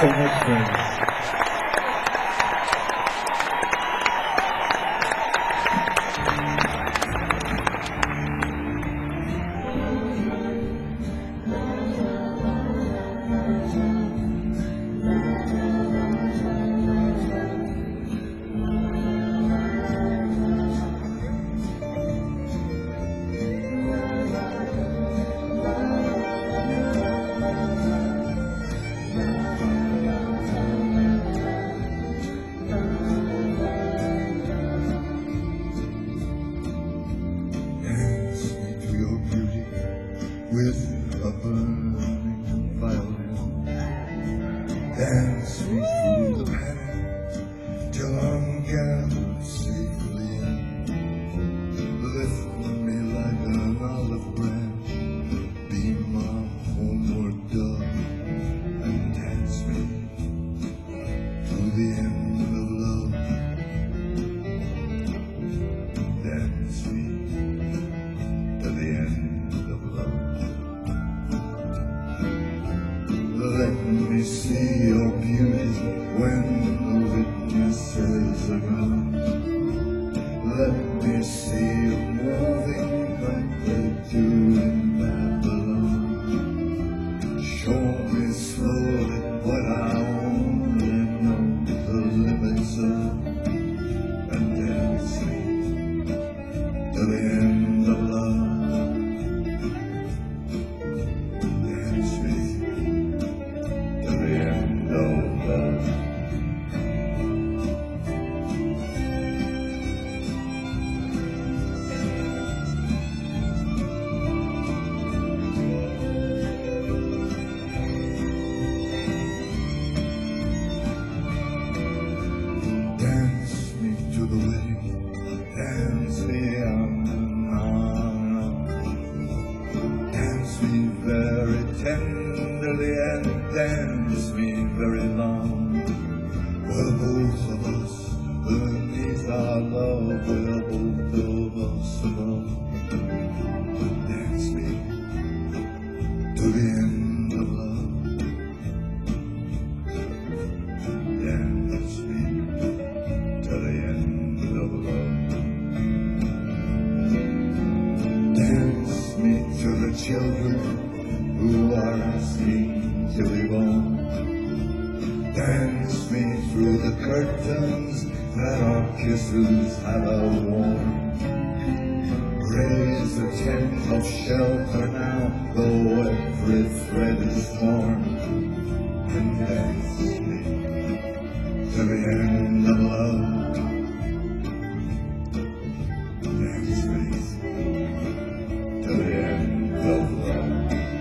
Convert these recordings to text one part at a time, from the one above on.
so much, friends. With a burning violin, dance me through the panic till I'm gathered safely in. Lift me like an olive branch, be my homeward dove, and dance me to the end of love. Dance me to the end of love. Let me see your beauty when the witnesses are gone. Let me see you moving like they do in Babylon. Show me slowly what I only know the limits of, and dance me to the end of love. Dance me to the end of love. Dance me to the wedding, dance me on and on. Dance me very tenderly and dance me very long. Well, both of us beneath our love, we're both of us above. Dance me to the end of love. Dance me to the end of love. Dance me to the children who are asking to be born. Dance me through the curtains that our kisses have outworn. Raise a tent of shelter now, though every thread is torn. And dance me to the end of love. Dance me to the end of love.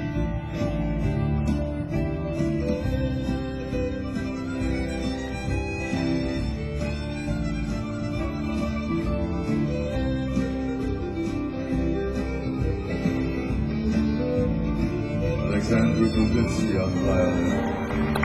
Alexander Dubitsky on violin.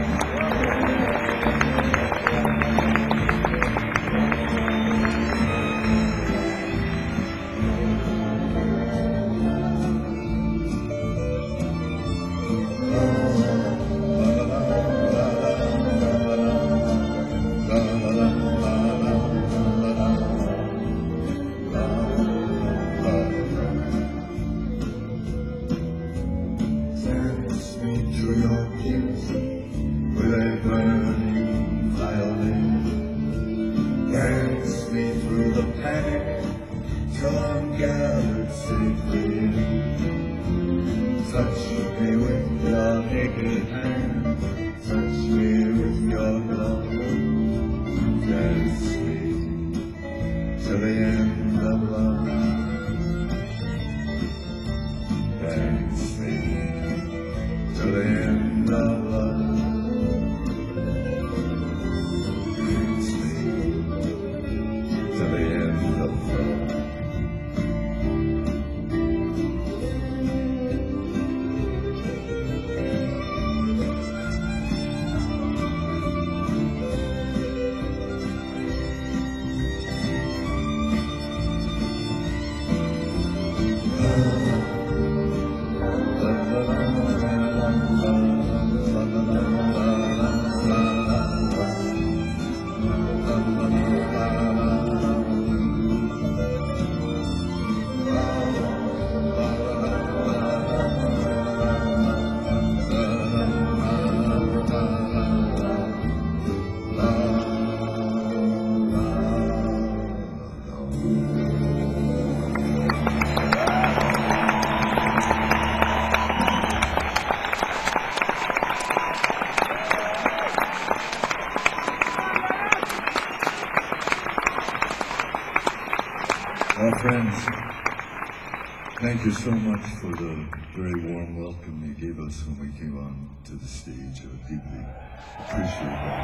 Dance me to your beauty with a burning violin. Dance me through the panic till I'm gathered safely in. Touch me with your naked hand, touch me with your glove. Dance me to the end of love. Dance me to the end of love. Dance me to the end of love. Well, friends, thank you so much for the very warm welcome you gave us when we came on to the stage. I deeply appreciate that.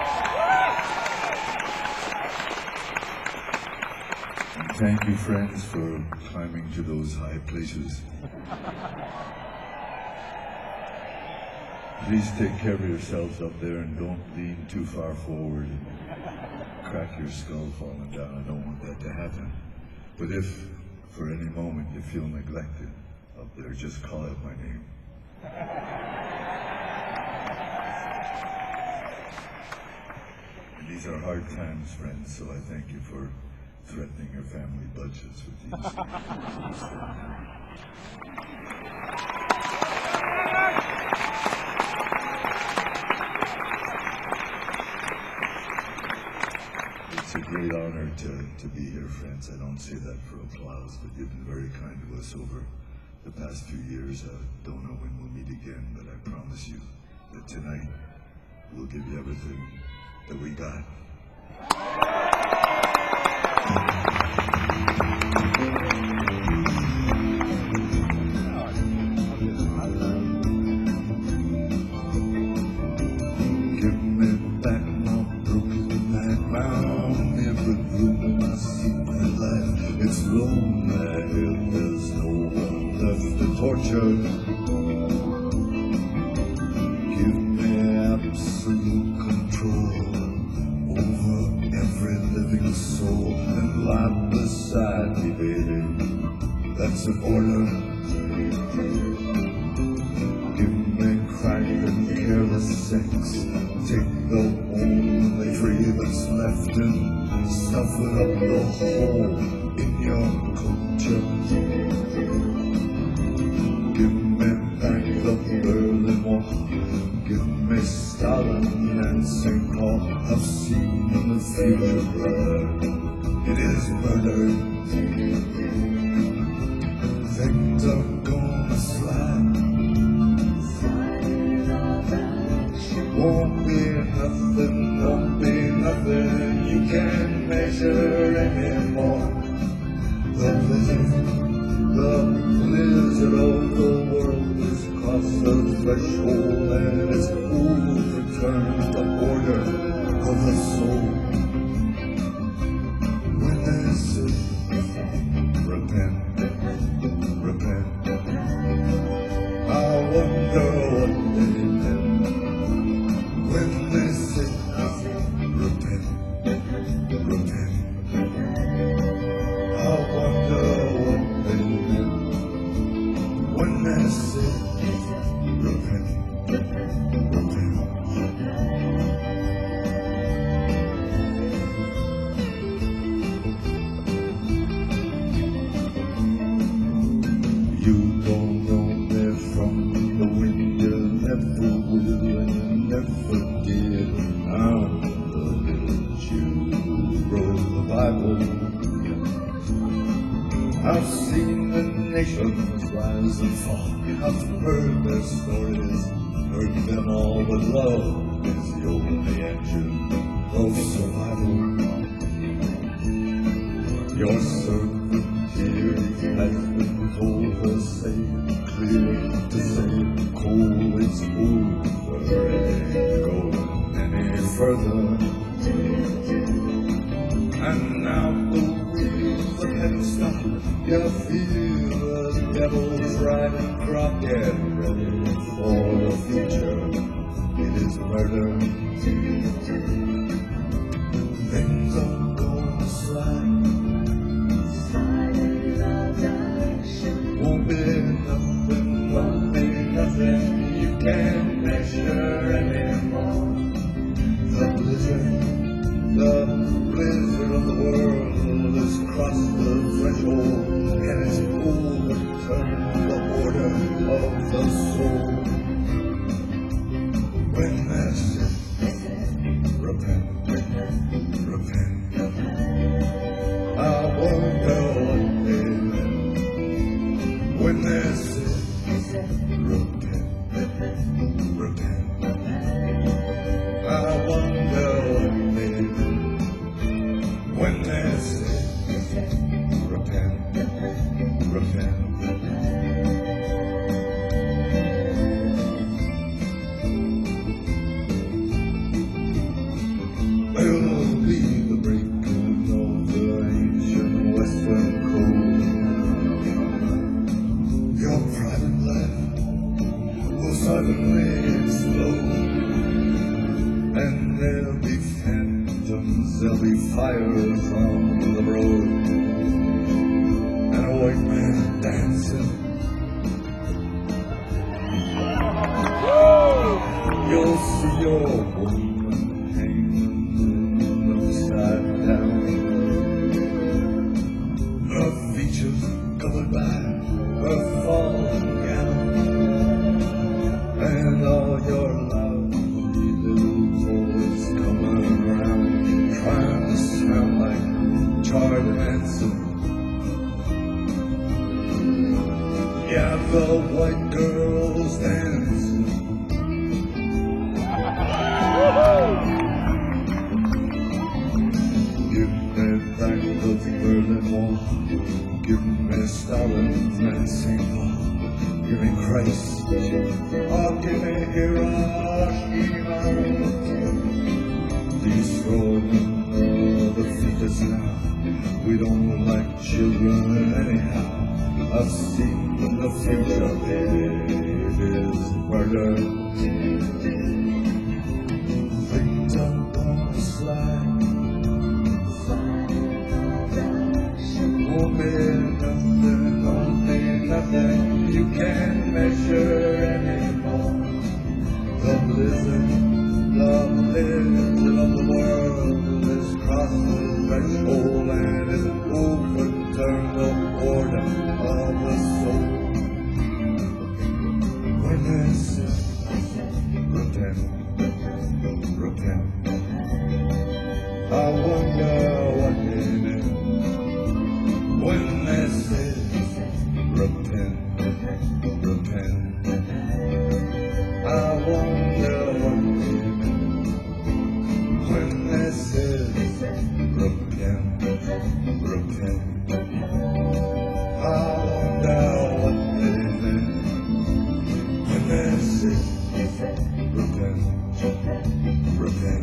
And thank you, friends, for climbing to those high places. Please take care of yourselves up there and don't lean too far forward and crack your skull falling down. I don't want that to happen. But if for any moment you feel neglected up there, just call out my name. And these are hard times, friends, so I thank you for threatening your family budgets with these. It's a great honor to be here, friends. I don't say that for applause, but you've been very kind to us over the past few years. I don't know when we'll meet again, but I promise you that tonight we'll give you everything that we got. Give me back my broken background, every room in my secret life. It's lonely, there's no one left to torture. Give me absolute control over every living soul and lie beside me, baby. That's an order. Give me crack and careless sex. Take the only tree that's left and stuff it up the hole in your culture. Give me back the Berlin Wall. Give me Stalin and St. Paul. I've seen the future, brother. It is murder. Things are gonna slide. Won't be nothing you can measure anymore. The blizzard of the world is across the threshold, and it's overturned the border of the soul. Witnesses, repent, repent. I wonder what they meant when they said, repent, repent. I wonder what they meant when they said, repent, repent. You don't know me from the wind, you never will and you never did. I'm the little Jew who wrote the Bible. I've seen the nations rise and fall. I've heard their stories, heard them all, but love is the only engine of survival. Your servant here has been told to say it clear, to say it cold, it's over, it ain't going any further. And now the wheels have stopped. You feel the devil's riding crop, get ready for the future. It is murder. Things are gonna slide. Won't be nothing you can't measure anymore. The blizzard of the world has crossed the threshold, and it's overturned the border of the soul. When that's it, fires on the road, and a white man dancing. You'll see your woman hanging upside down, her features covered by her falling gown, and all your lovely little boys coming around, trying to sound like Charlie Manson. Yeah, the white girls dancing. Give me back the Berlin Wall, give me Stalin and St. Paul, give me Christ, oh, give me Hiroshima. Destroying the fetus now, we don't like children anyhow. I've seen the future, it is murder. Things are gonna slide, won't be nothing you can't measure anymore. The blizzard of the world is crossed the threshold and is overturned the order of the soul. When this is repent, repent. I wonder what it is. When this is repent, repent. I wonder what it is. When this is repent, repent. I wonder what it is. When this is repent, repent.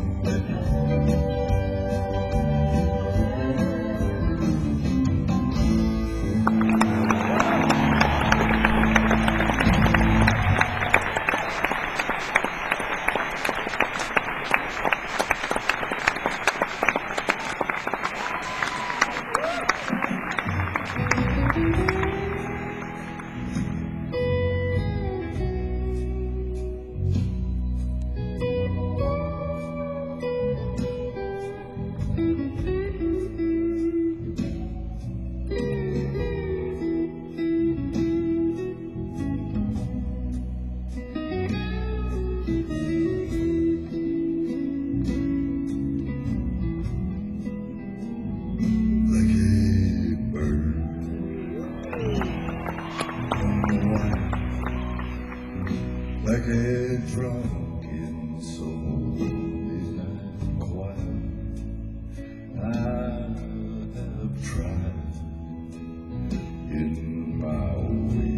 Like a drunken soul in a choir, I have tried in my way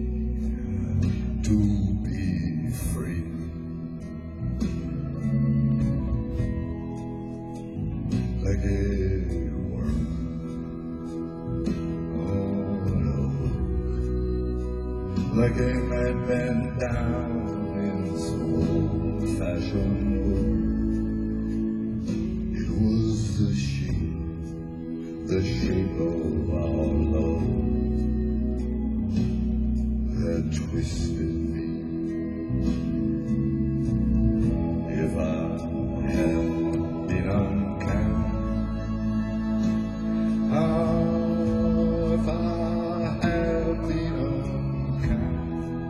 to be free. Like a worm, oh no, like a madman down in some old-fashioned book. It was the shape of our love that twisted me. If I had been unkind, if I had been unkind,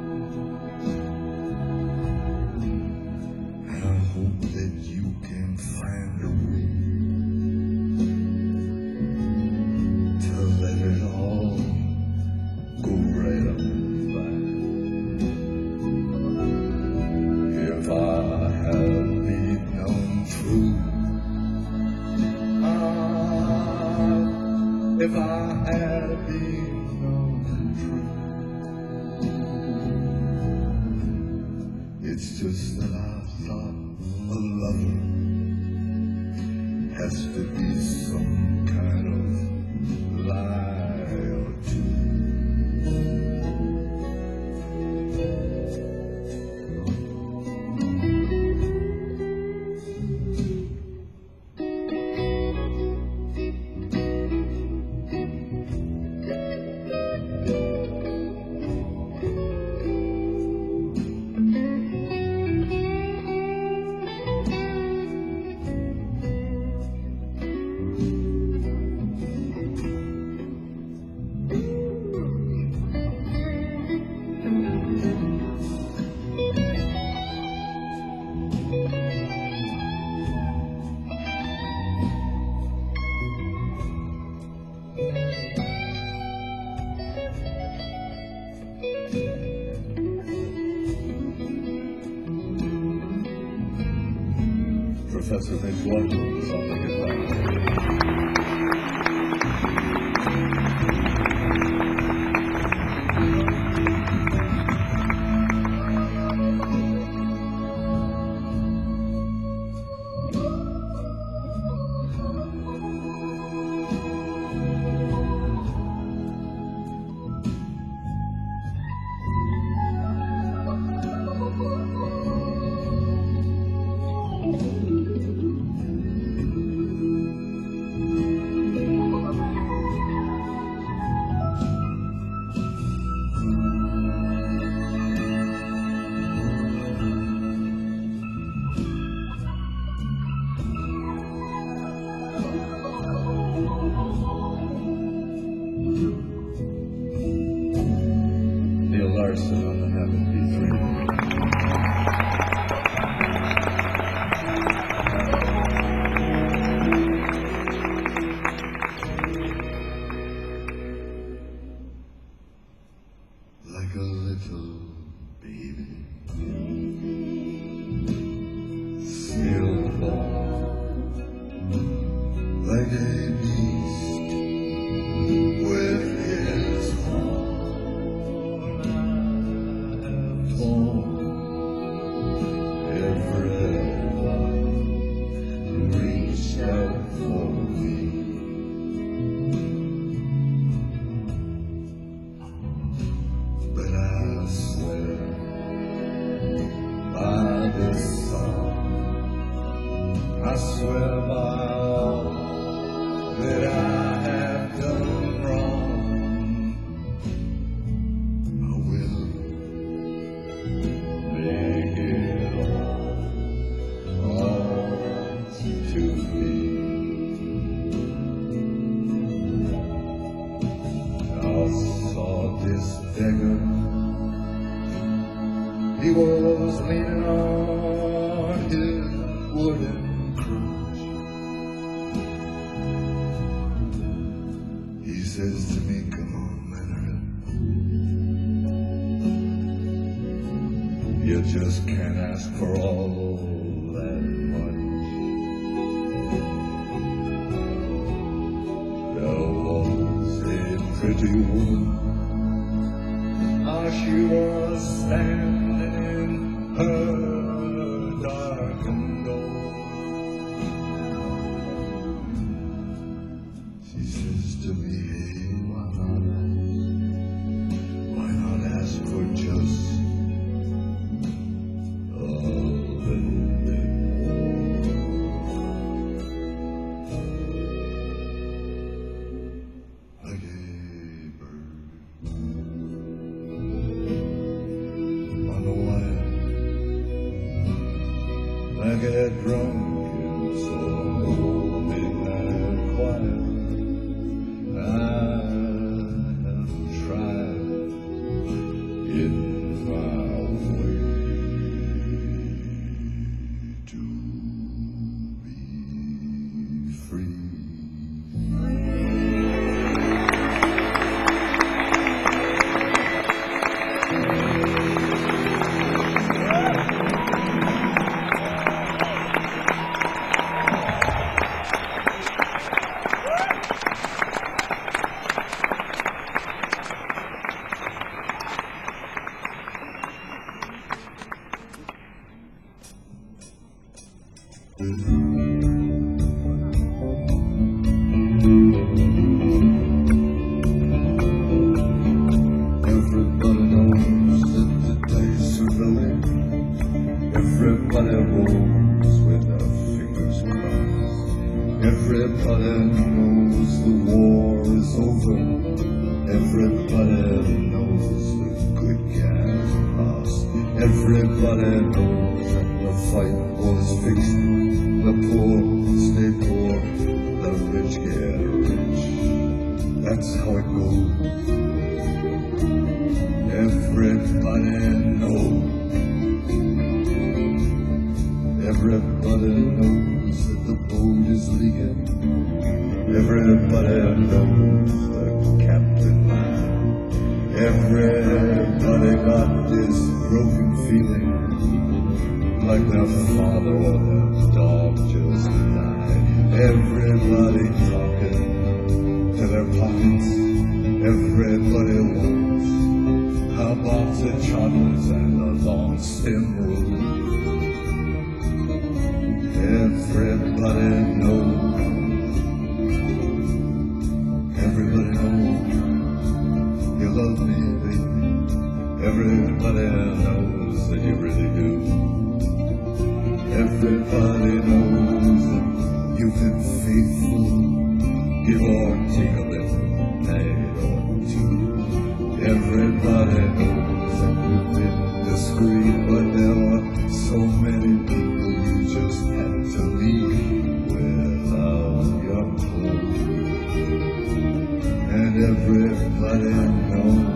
I hope that you can find a way to let it all go right on by. If I had been untrue, if I had been untrue, it's just that I thought a lover has to be some kind of lie or two. Professor makes one move, so I'll make it right. Neil Larson on the Happy Like a little baby, still born, like a beast with his horn. I have torn everyone reached out for me. But I swear by this song, I swear by all that I have done wrong, I will make it all to me. I saw this beggar. He was leaning on his wooden crutch. He says to me, "Come on, Leonard, you just can't ask for all that much." There was a pretty woman. She was standing in her darkened door. She says to me, "Hey, why not ask for just a little bit more?" Like a bird on the wire, I get drunk in some old midnight choir. I have tried in my way to be free. Everybody knows that the dice are loaded. Everybody rolls with their fingers crossed. Everybody knows the war is over. Everybody knows the good guys lost. Everybody knows that the fight was fixed. The poor stay poor, the rich get rich. That's how it goes. Everybody knows. Everybody knows that the boat is leaking. Everybody knows the captain lied. Everybody got this broken feeling like their father or their dog just died. Everybody talking to their pockets. Everybody wants a box of chocolates and a long stem rose. Everybody knows. Everybody knows you love me, baby. Everybody knows that you really do. Everybody knows that you've been faithful, give or take a little night or two. Everybody knows that you've been discreet, but there are so many people you just had to leave without your clothes. And everybody knows.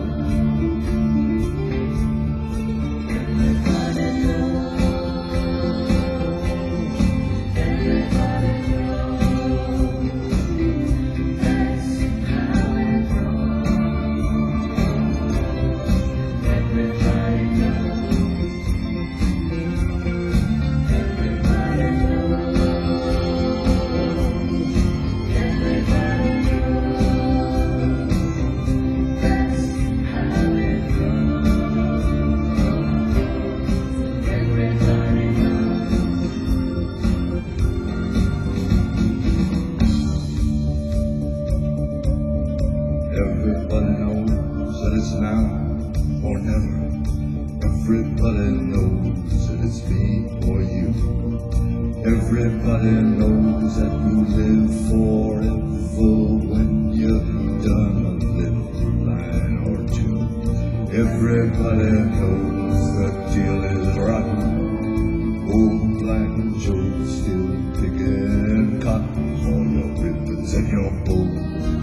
Everybody knows that it's now or never. Everybody knows that it's me or you. Everybody knows that you live forever when you've done a little line or two. Everybody knows the deal is rotten. Old Black Joe's still picking cotton for your ribbons and your bows.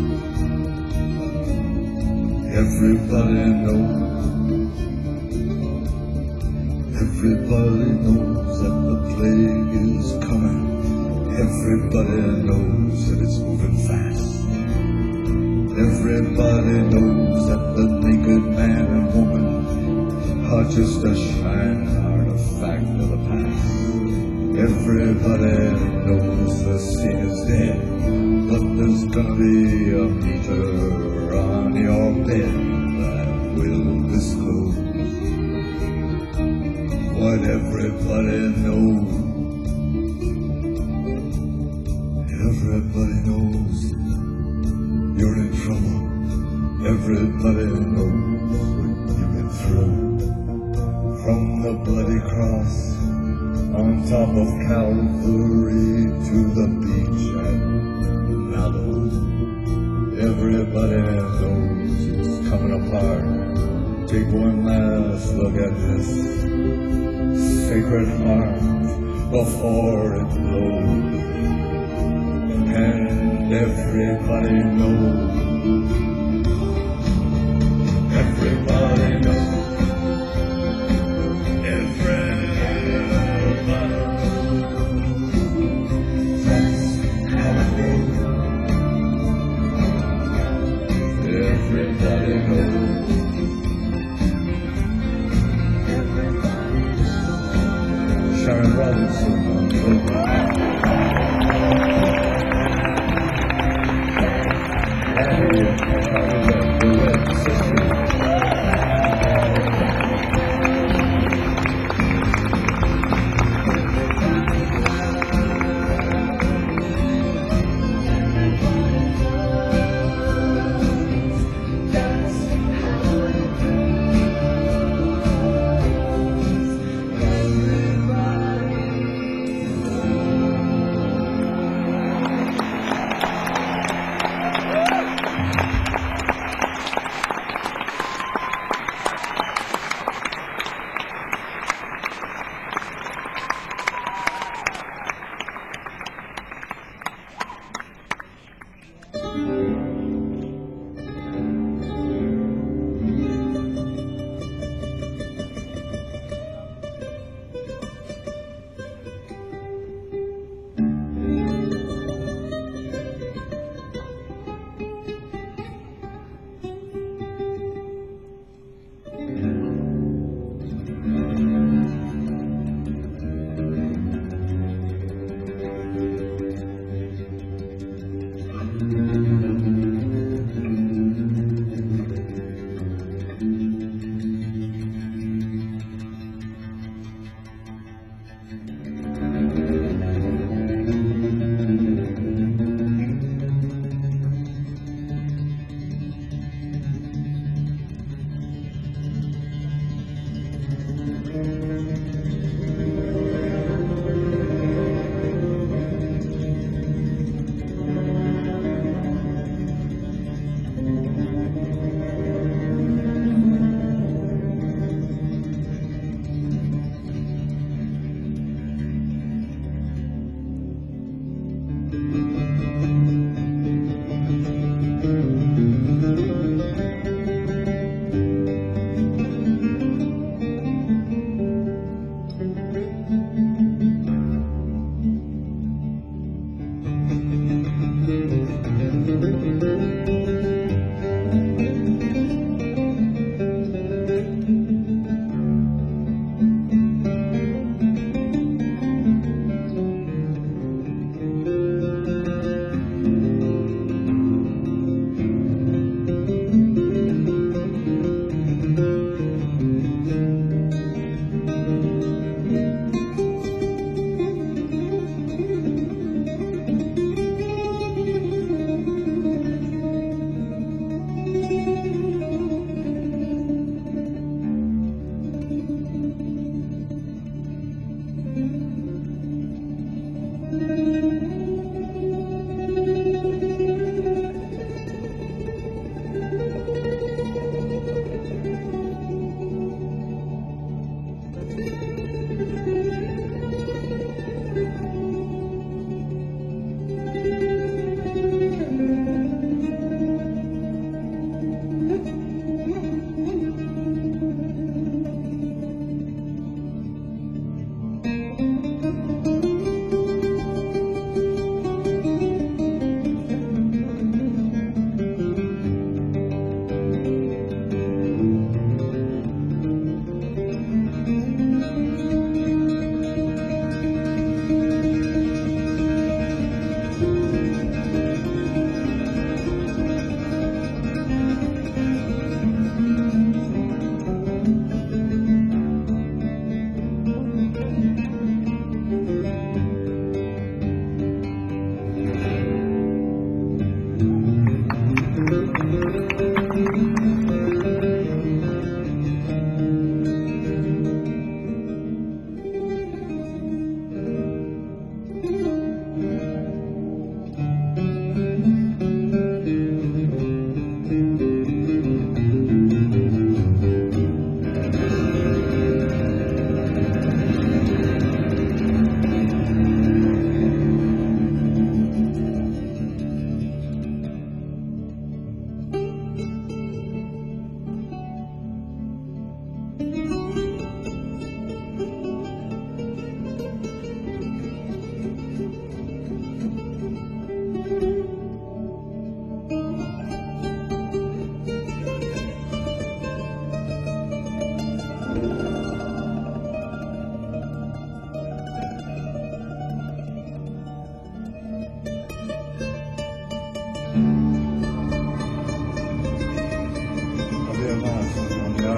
Everybody knows. Everybody knows that the plague is coming. Everybody knows that it's moving fast. Everybody knows that the naked man and woman are just a shining artifact of the past. Everybody knows the scene is dead, but there's gonna be a meter on your bed that will disclose what everybody knows. Everybody knows you're in trouble. Everybody knows what you've been through. From the bloody cross on top of Calvary to the beach at Malibu. Everybody knows it's coming apart. Take one last look at this sacred heart before it blows. And everybody knows. Everybody knows. Everybody knows. Sharon Robinson on the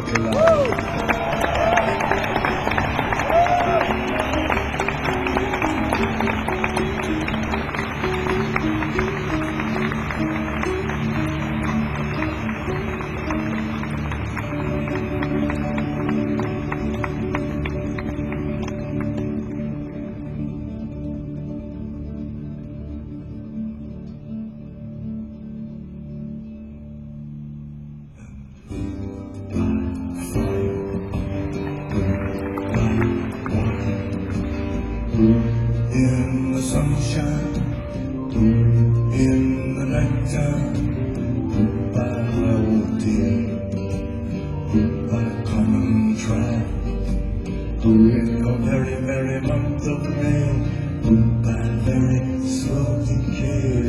rocky line. In the sunshine, in the nighttime, by old dear, by common trial, in the very merry month of May, by very slow decay,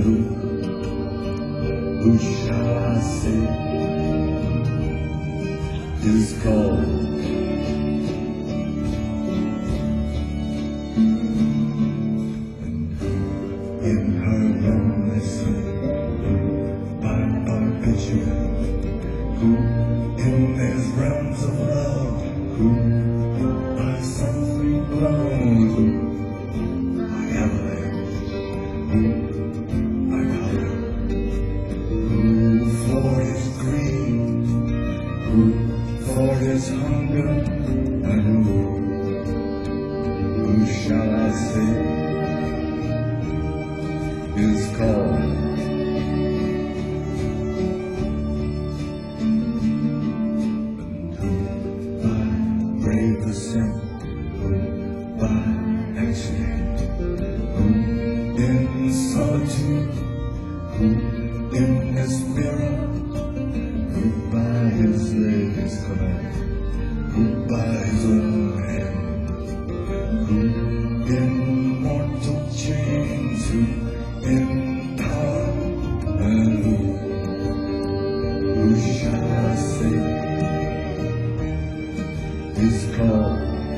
who shall I say is called? In her lonely sleep, by barbiturate, who in these realms of love, who by softly blown, who by avalanche, who by color, who for his greed, who for his hunger, and who shall I say is called? By brave ascent, by accident, in solitude, in his mirror, by his lady's command, by his own hand, in mortal chains, in power, and who shall I say is called?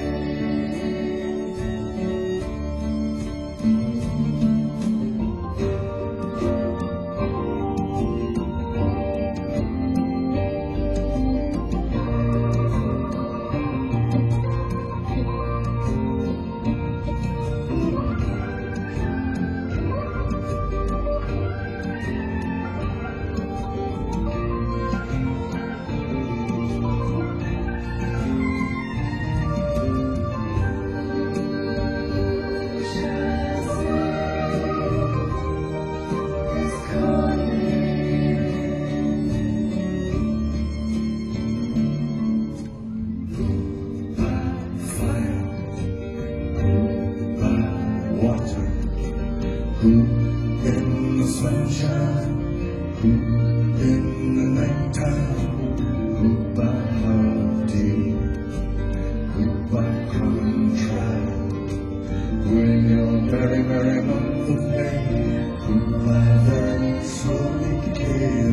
Water, who in the sunshine, who in the nighttime, who by hard deed, who by common trial, who in your very merry month of May, who by very slow decay,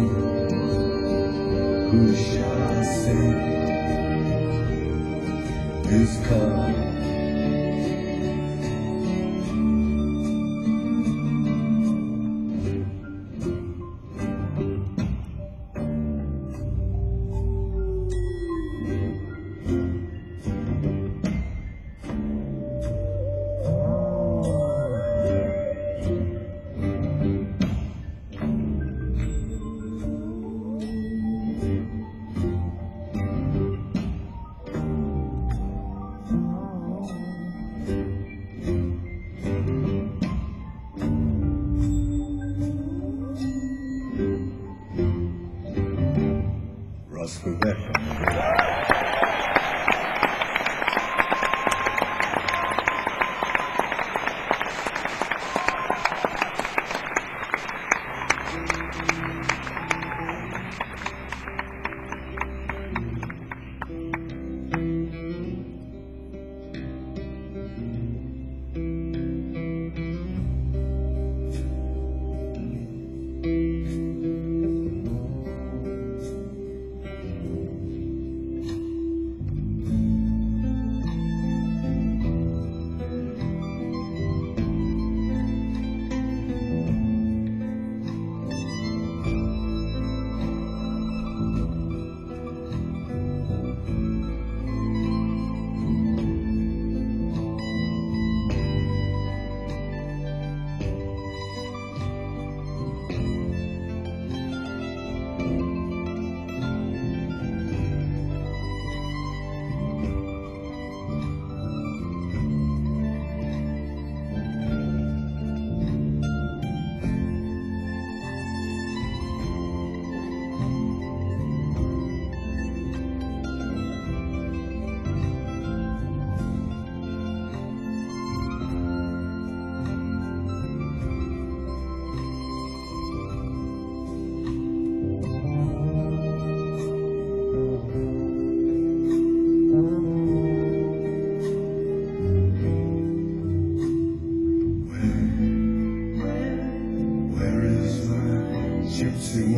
who shall I say is called? Ross Quebec.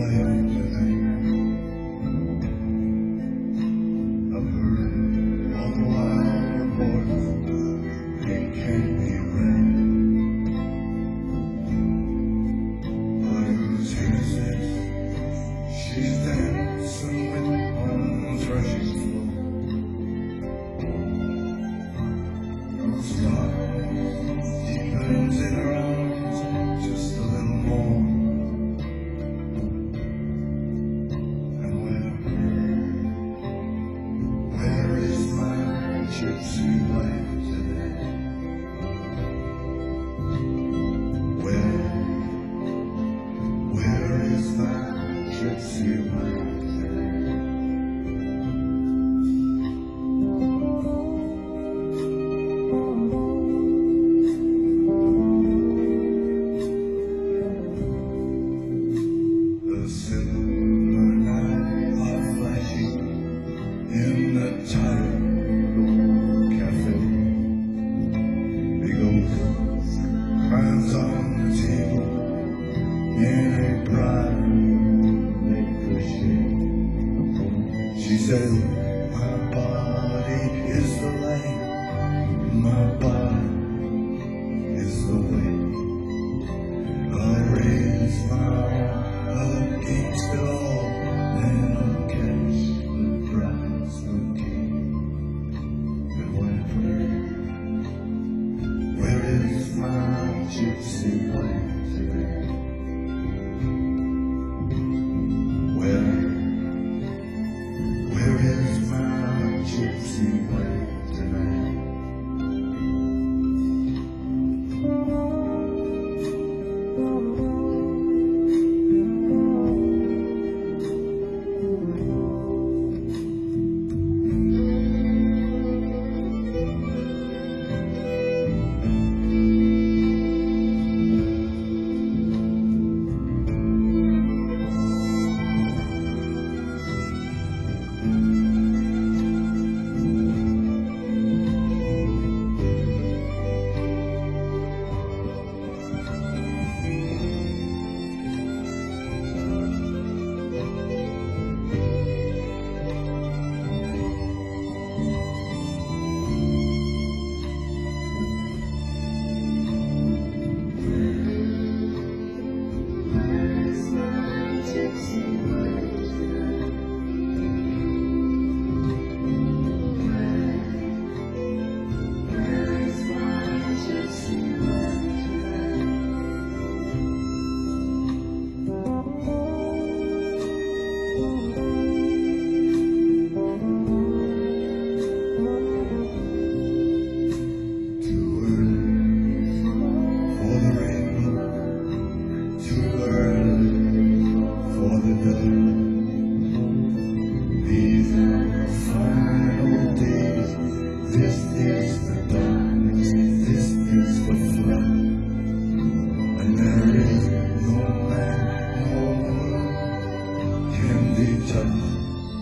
away today. I've heard all the wild reports, it can't be right. But whose house is she's dancing with on the threshing floor? Whose love deepens in her arms just a little more? And where is my gypsy wife today? Where is my gypsy wife today? The silver nights are flashing in the tired old cafe. The ghost climbs on the table in a private crochet. She said, my body is the light, my body is the way. I'll raise my arm against it all, then I'll catch the prize of king. And where is my gypsy wife today? Where is my gypsy wife tonight? These are the final days. This is the darkness. This is the flood. And there is no man, no woman can be touched.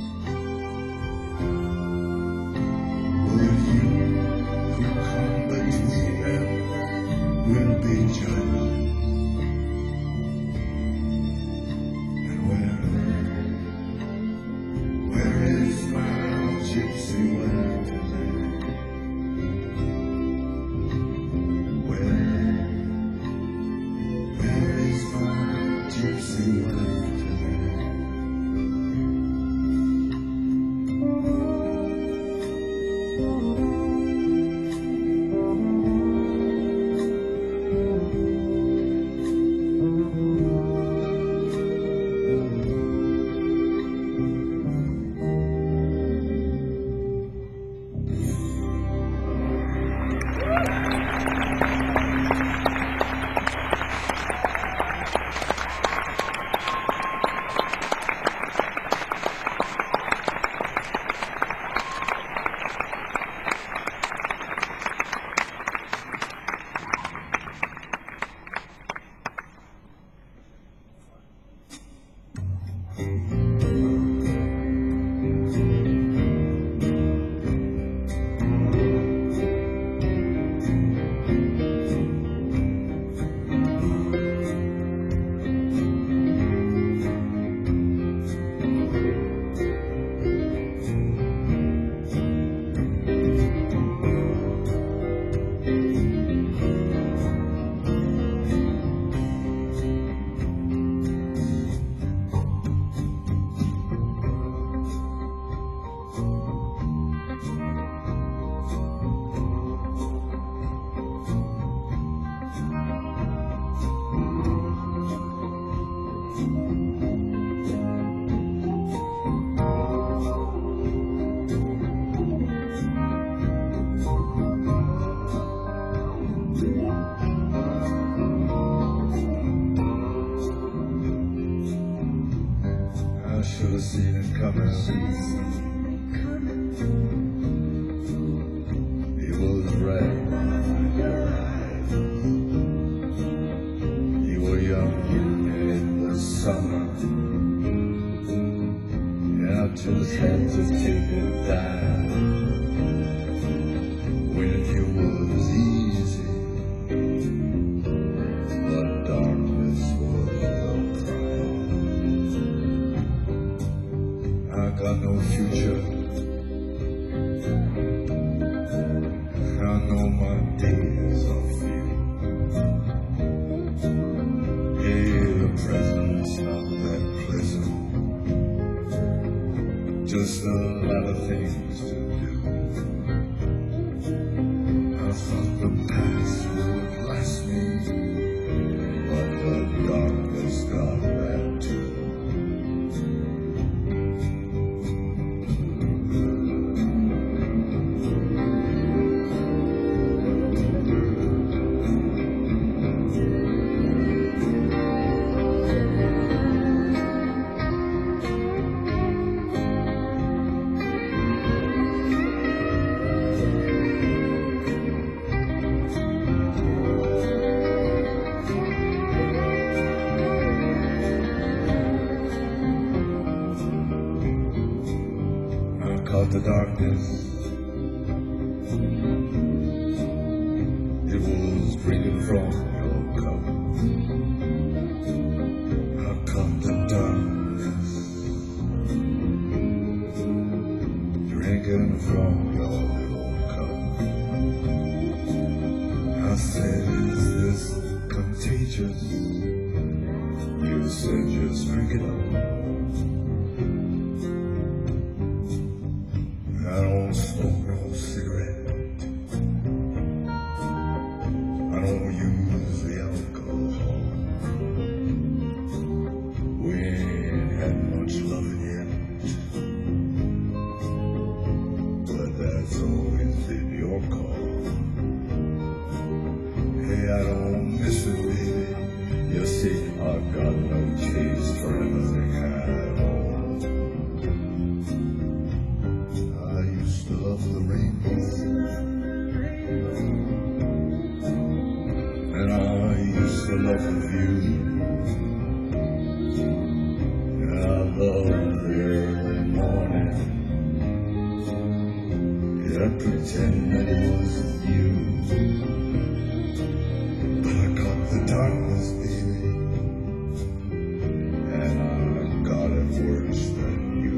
But you who come between them will be judged. Where is my gypsy wife today? Where is my gypsy wife today? I should have seen it coming. It was right behind your eyes. You were young in the summer. Yeah, I just had to take it down. When it was easy, but darkness was the pride. I got no future. I know my days are few. Yeah, the present's not that pleasant. Just a lot of things to do. I thought the past would last me, but the darkness got that too. Caught the darkness. It was drinking from your cup. I caught the darkness, drinking from your little cup. I said, is this contagious? You said, just drink it up. I don't smoke no cigarette. I don't use the alcohol. We ain't had much loving yet, but that's always been your call. Hey, I don't miss it, baby. You see, I've got no taste for anything at all. I used to love the rainbow, and I used to love the view, and I loved the early morning. Yeah, I pretend that it wasn't you, but I got the darkness, baby, and I got it worse than you.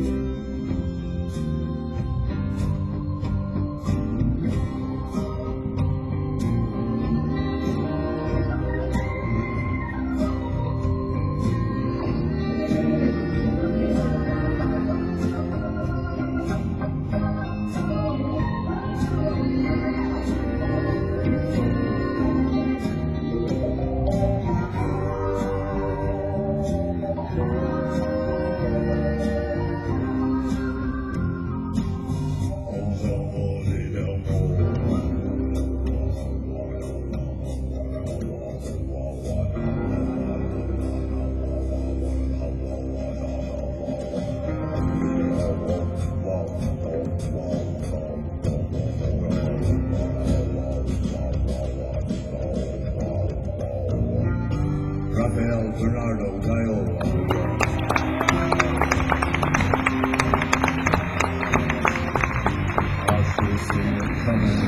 Rafael Bernardo Gaiola. I should have seen it coming.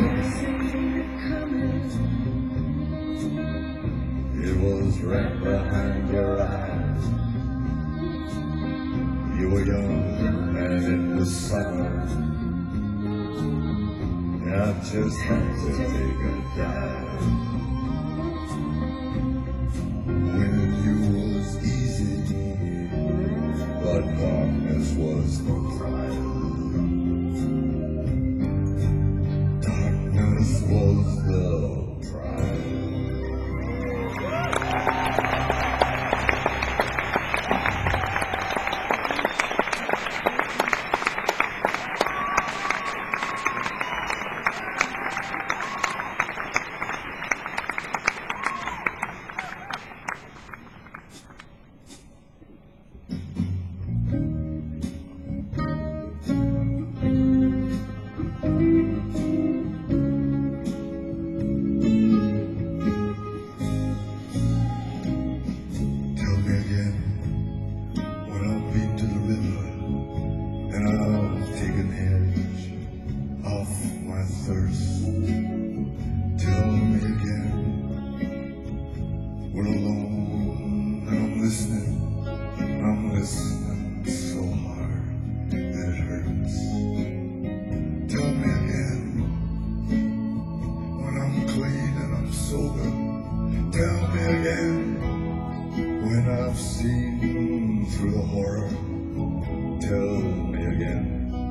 It was right behind your eyes. You were young and it was summer. I just had to take a dive. When you was easy, but darkness was the pride. Darkness was the pride. I thirst. Tell me again. We're alone and I'm listening so hard that it hurts. Tell me again. When I'm clean and I'm sober. Tell me again. When I've seen through the horror. Tell me again.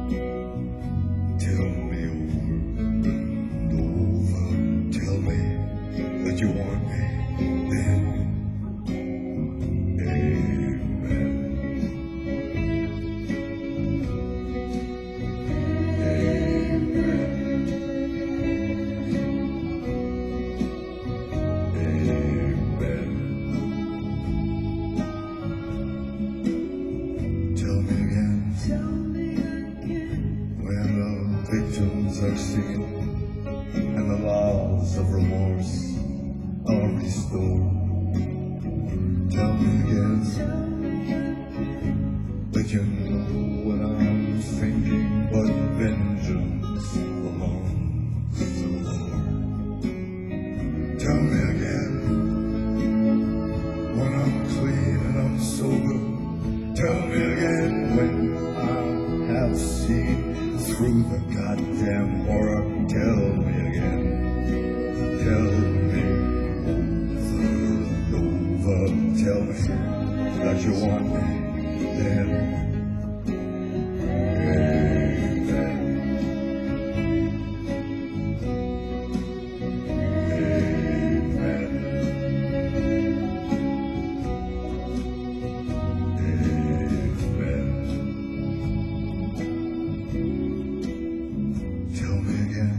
Tell me over and over. Tell me that you want me. Then, amen. Amen. Amen. Tell me again. When the victims are seen and the laws of remorse are restored. Tell me again that you know what I'm thinking, but vengeance belongs to the Lord. Tell me again when I'm clean and I'm sober. Tell me again when I have seen through the goddamn horror. Tell me again. Tell me over. Tell me that you want me. Then, amen. Amen. Amen. Tell me again.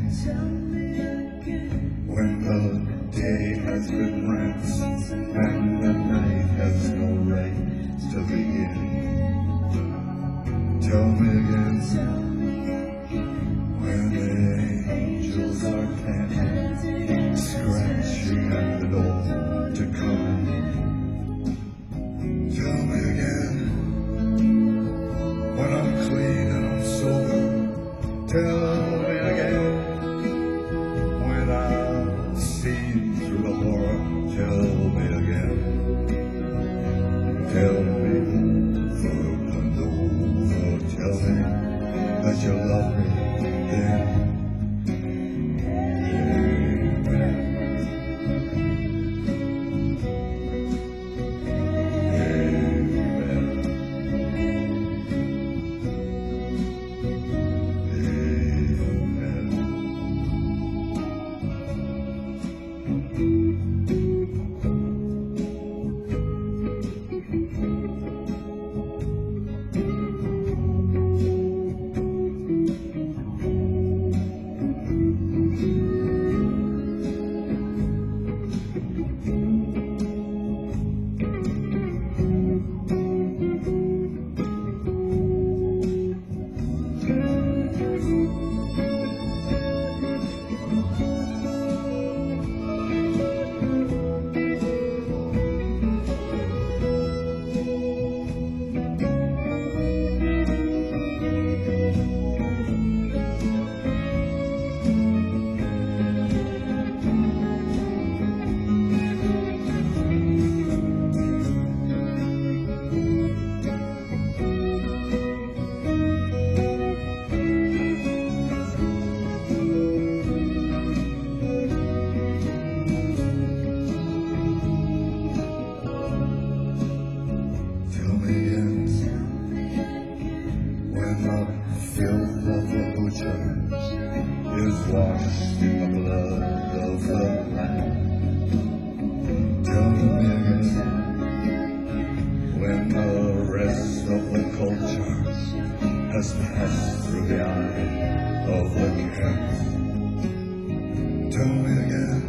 When the day has been ransomed and the night has no right to begin. Tell me again. When the angels are panting, scratching at the door to come. Tell me again. When I'm clean and I'm sober. Tell me again. When I've seen through the horror. Tell me again. Tell me over and over. Tell me that you love me. Then, amen. Amen. Is washed in the blood of the Lamb. Tell me again, when the rest of the culture has passed through the eye of the cat. Tell me again,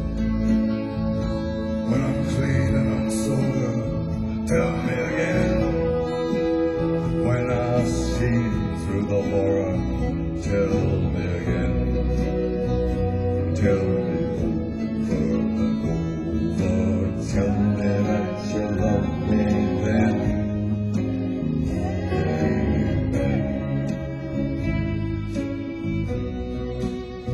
when I'm clean and I'm sober. Tell me again, when I've seen through the horror. Tell me again. Tell me over and over. Tell me that you love me then. Amen.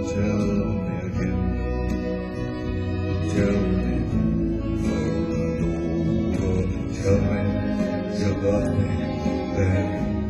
tell me again, tell me over and over, tell me you love me then.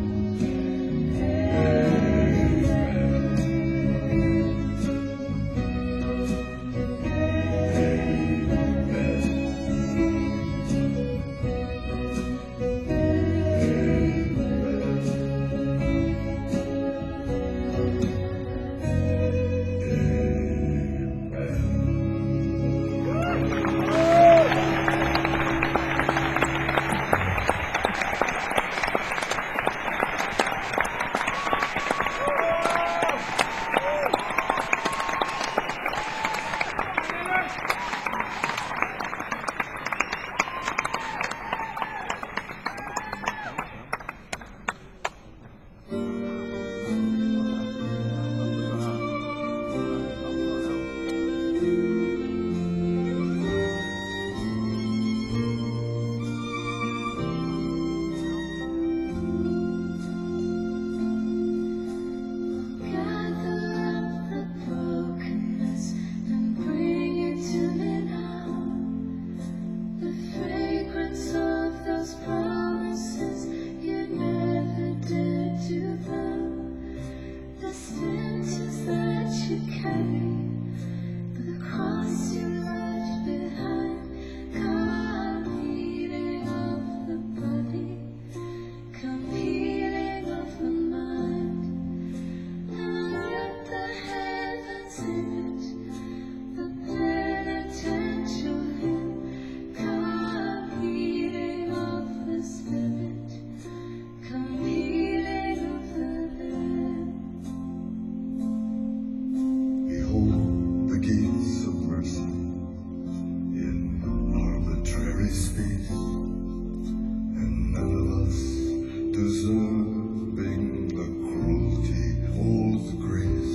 Deserving the cruelty or the grace,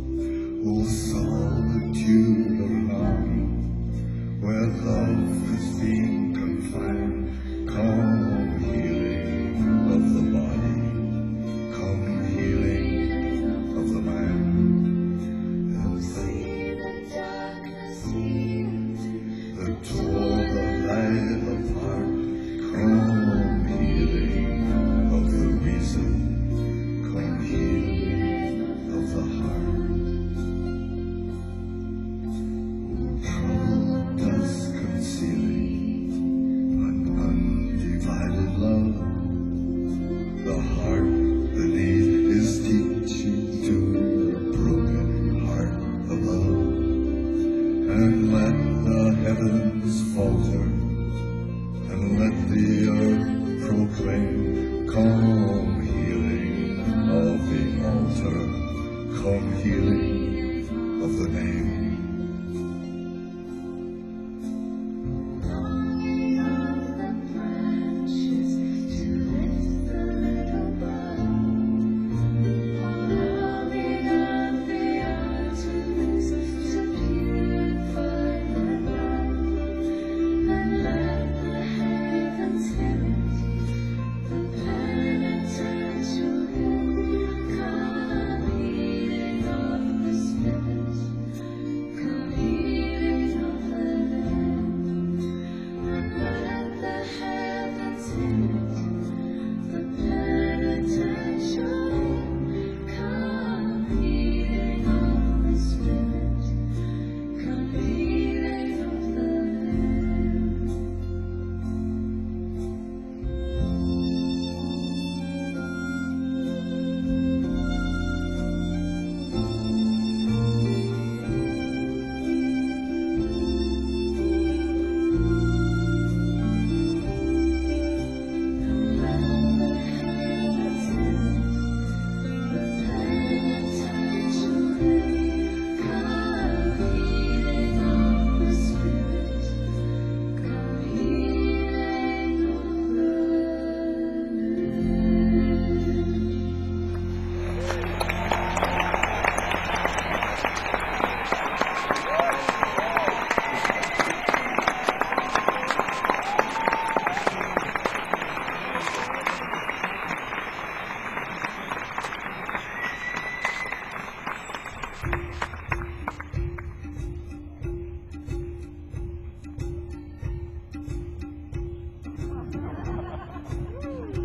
or solitude around, where love is being confined. Come healing of the body, come healing of the mind, and see the darkness that tore the light apart. Come healing of the reason, come healing of the heart. Trouble does concealing an undivided love. The heart beneath is teaching to the broken heart above. And let the heavens falter, and let the earth proclaim, come healing of the altar, come healing of the name. Longing of the branches to lift the little bird, longing of the arteries to purify the blood, and let the heavens hear it. Come healing of the spirit,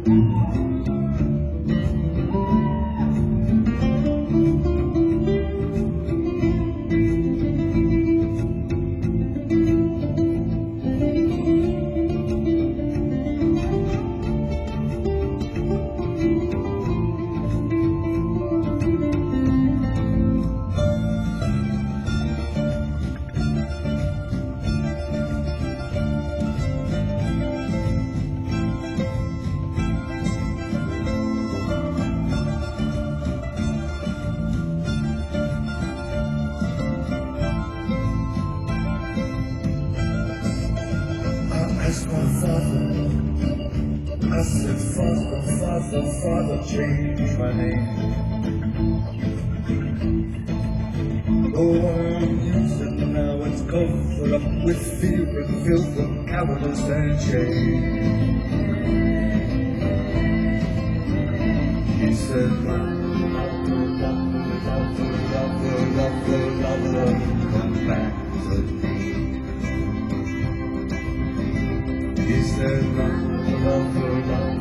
Asked my father, I said, Father, Father, Father, change my name. Oh, I'm used it now, it's covered up with fear and filth and cowardice and shame. He said, lover, come back to me. He said, lover,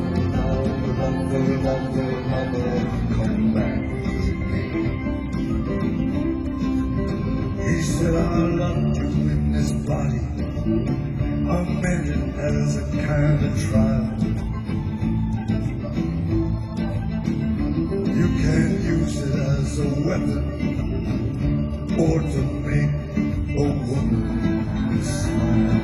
come back to me. He said, I loved you in this body. I meant it as a kind of trial. You can't use it as a weapon or to make a woman smile.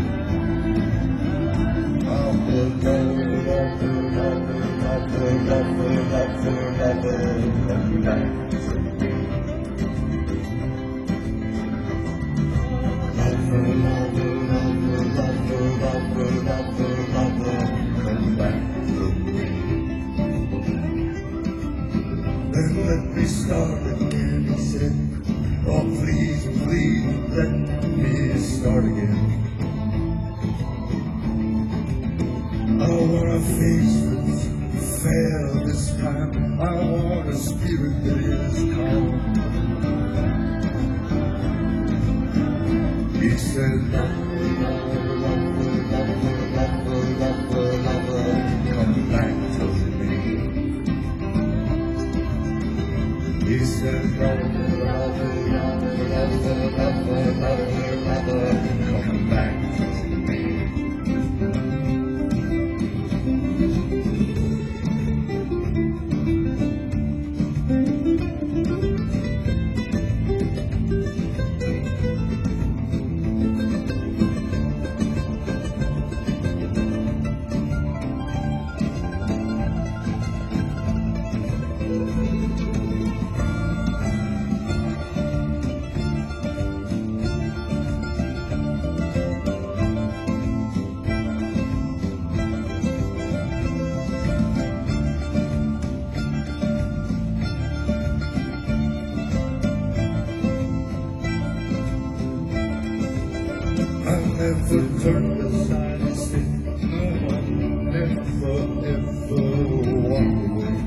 Then let me start again, he said. Oh, please, please, let me start again. I want a face that's fair this time. I want a spirit that is calm. He said, lover, come back to me. He said, lover, come back to me. Never turned aside and said, no, I'll never, ever walk away.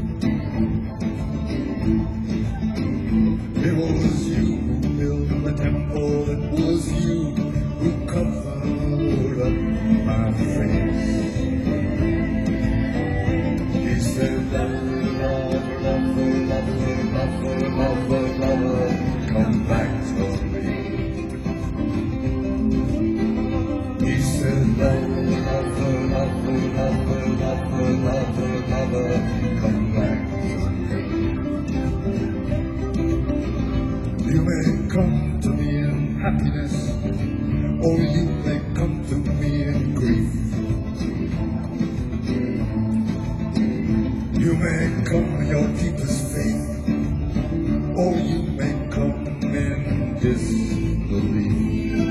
It was you who built the temple, it was you who covered up my face. He said, lover, come back to me. He said, lover, come back to me. You may come to me in happiness, or you may come to me in grief. You may come in your deepest faith, or you may come in disbelief.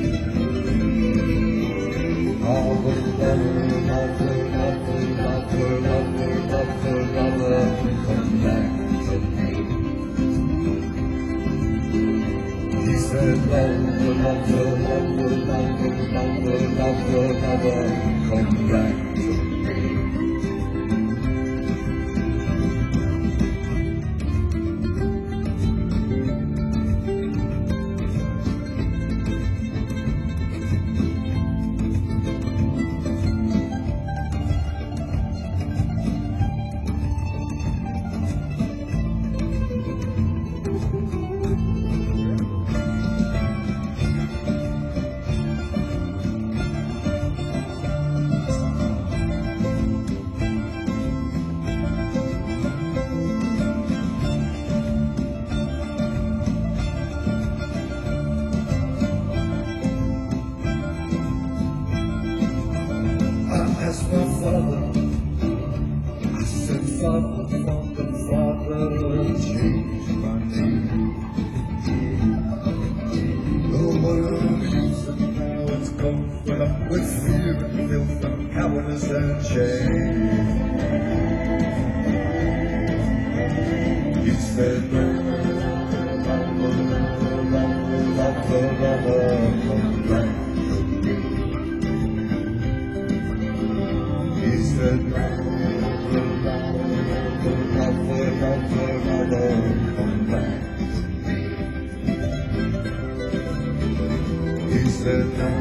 Come back to me. He said, lover, come back to me. suffered from the Father, changed my name. No one abuse it, now it's covered up with fear and filth and cowardice and shame. He said, come back. He said, come back. He said, come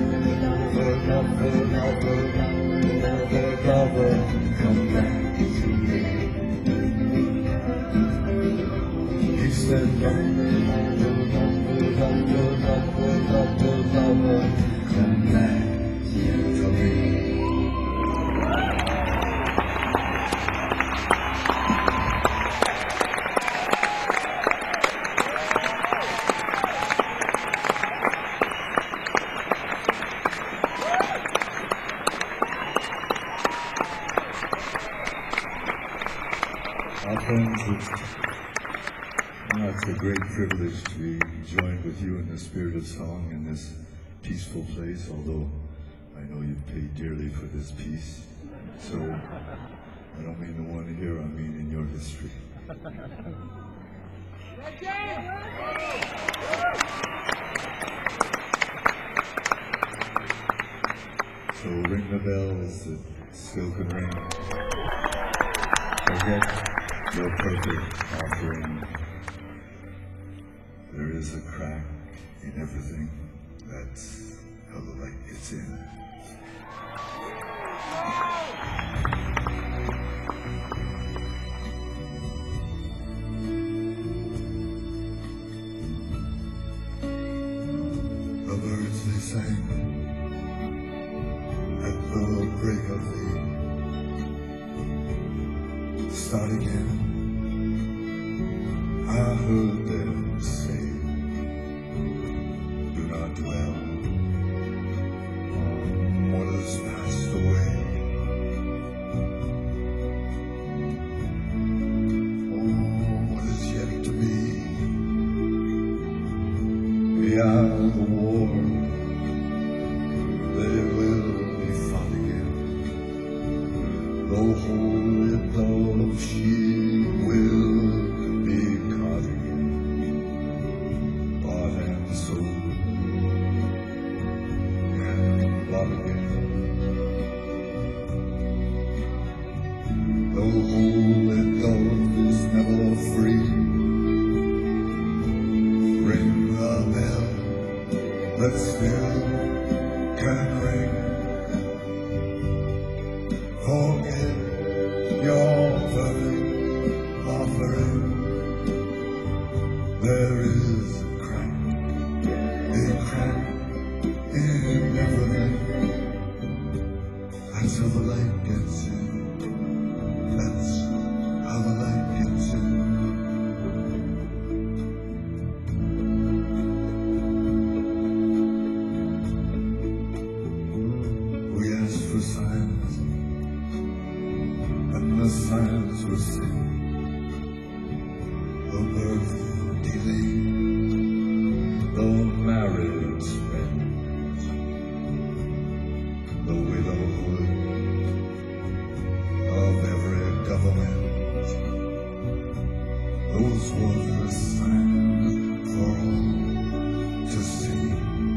back. He said, come back to me. Our friends, it's a great privilege to be joined with you in the spirit of song in this peaceful place, although I know you've paid dearly for this peace. So I don't mean the one here, I mean in your history. So ring the bells that still can ring. Forget your perfect offering. There is a crack in everything. That's how the light gets in. The birds they sang at the break of day. Start again. I heard them say, do not dwell on what has passed away. Oh, what is yet to be. Beyond the war, they will be fought again. Though holy love, she will be caught again, bought and sold, and bought again. Though holy love is never free, ring the bell that still can ring. Forget your offering. There is a crack in everything. That's how the light gets in. That's how the light gets in. We asked for signs, and the signs were seen. The birth delayed, the marriage spent, the widowhood of every government. Those were the signs for all to see.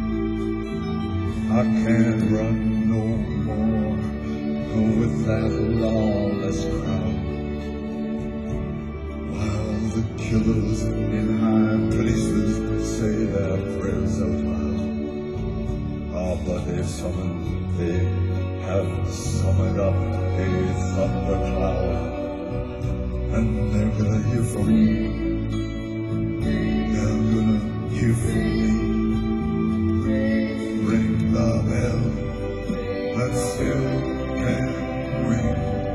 I can't run no more with that lawless crowd, while the killers in high places say their prayers out loud. Ah, but they've have summoned up a thundercloud, and they're gonna hear from me. They're gonna hear from me. Ring the bell that still can ring.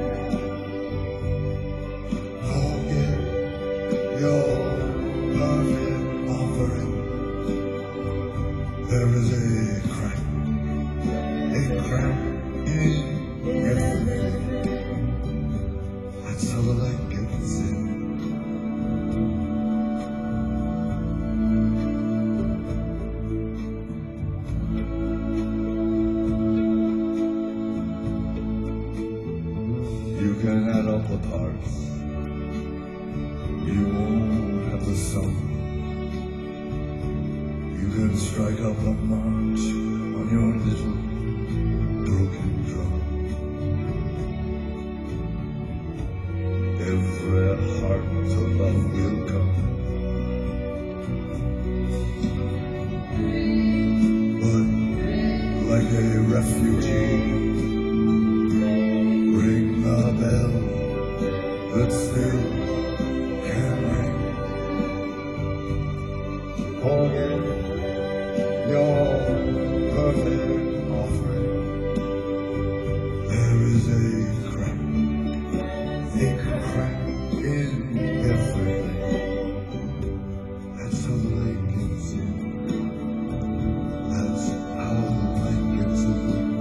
Forget your perfect offering. There is a crack in everything. That's how the light can add up the parts. You won't have the sum. You can strike up a march on your little broken drum. Every heart to love will come. But like a refugee, ring the bell that still can ring. Forget your perfect offering. There is a crack in everything. That's how the light gets in. That's how the light gets in.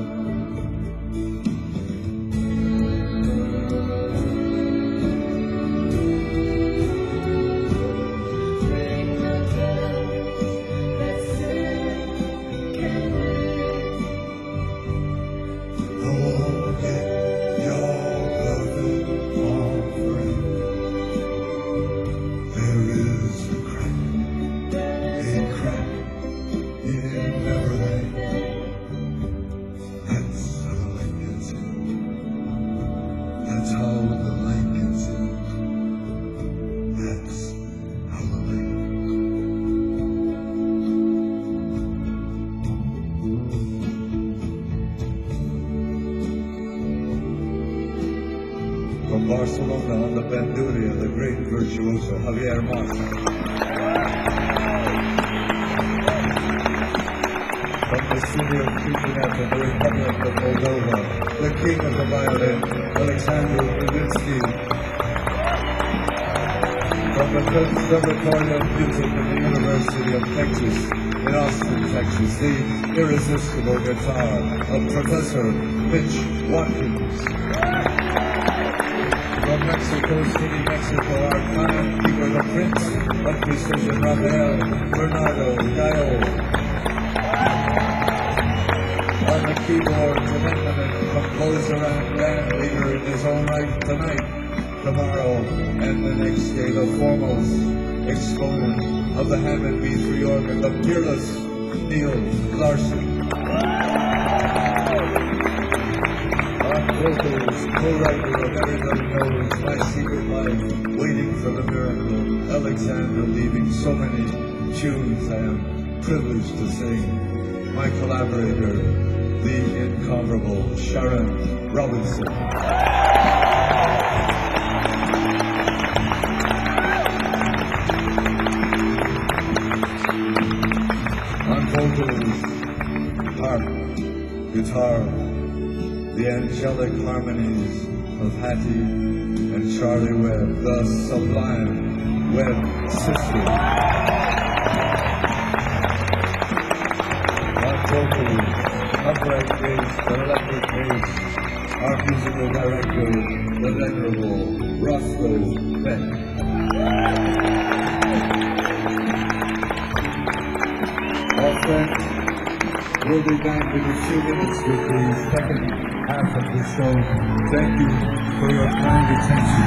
That's how the light gets in. That's how the light. From Barcelona on the banduria, the great virtuoso Javier Mas. From the city of Chisinau in the Republic of Moldova, the king of the violin, Alexander Krivitsky. From the Conservatory of Music at the University of Texas in Austin, Texas, the irresistible guitar of Professor Mitch Watkins. From Mexico City, Mexico, our timekeeper, the Prince of Precision, Rafael Bernardo Gallo. On the keyboard, the eminent composer and band leader in his own right tonight, tomorrow, and the next day, the foremost exponent of the Hammond B3 organ, the peerless Neil Larson. On vocals, co-writer of Everybody Knows My Secret Life, Waiting for the Miracle, Alexander leaving so many tunes I am privileged to sing. My collaborator, the incomparable Sharon Robinson. On vocals, harp, guitar, the angelic harmonies of Hattie and Charlie Webb, the sublime Webb sisters. On vocals, upright bass, the electric bass, our musical director, the venerable Roscoe Beck. Our friends will be back in a few minutes with the second half of the show. Thank you for your kind attention.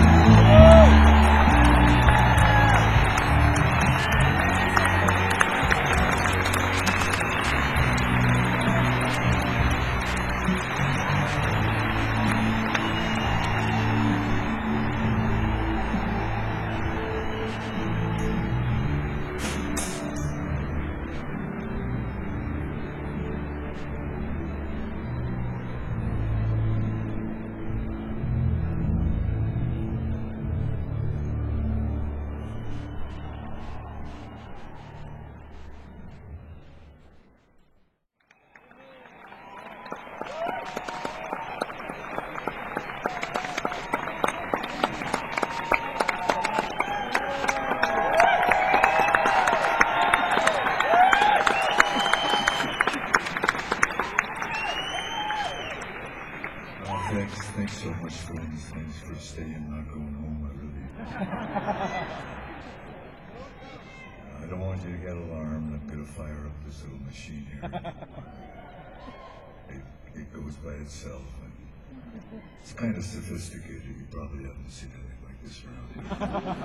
Thanks so much, friends. Thanks for staying, not going home. I don't want you to get alarmed. I'm going to fire up this little machine here. It goes by itself. It's kind of sophisticated. You probably haven't seen anything like this around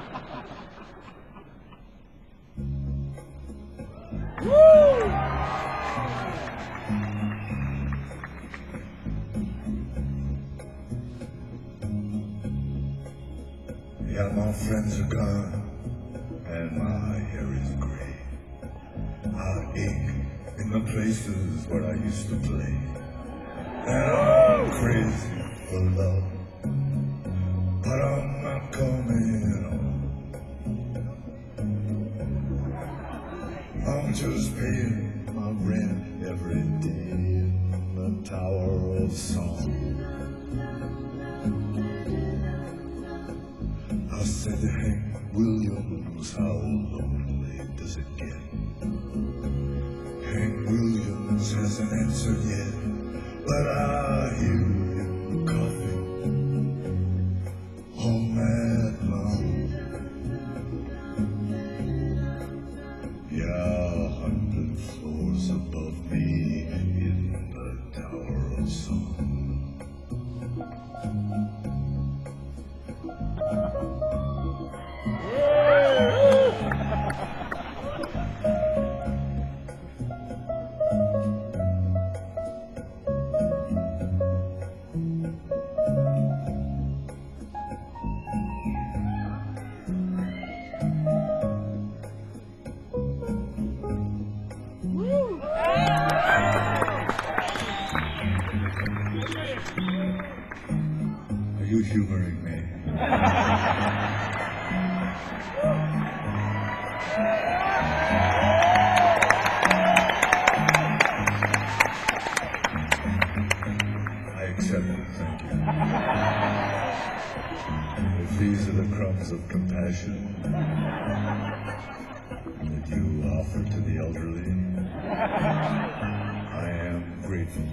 here. Yeah, my friends are gone, and my hair is gray. I ache in the places where I used to play. And I'm crazy for love, but I'm not coming home. I'm just paying my rent every day in the Tower of Song. I said to Hank Williams, how lonely does it get? Hank Williams hasn't answered yet, but I hear him coughing all night long. Yeah, 100 floors above me in the Tower of Song. Are you humoring me? I accept it, thank you. If these are the crumbs of compassion that you offer to the elderly, I am grateful.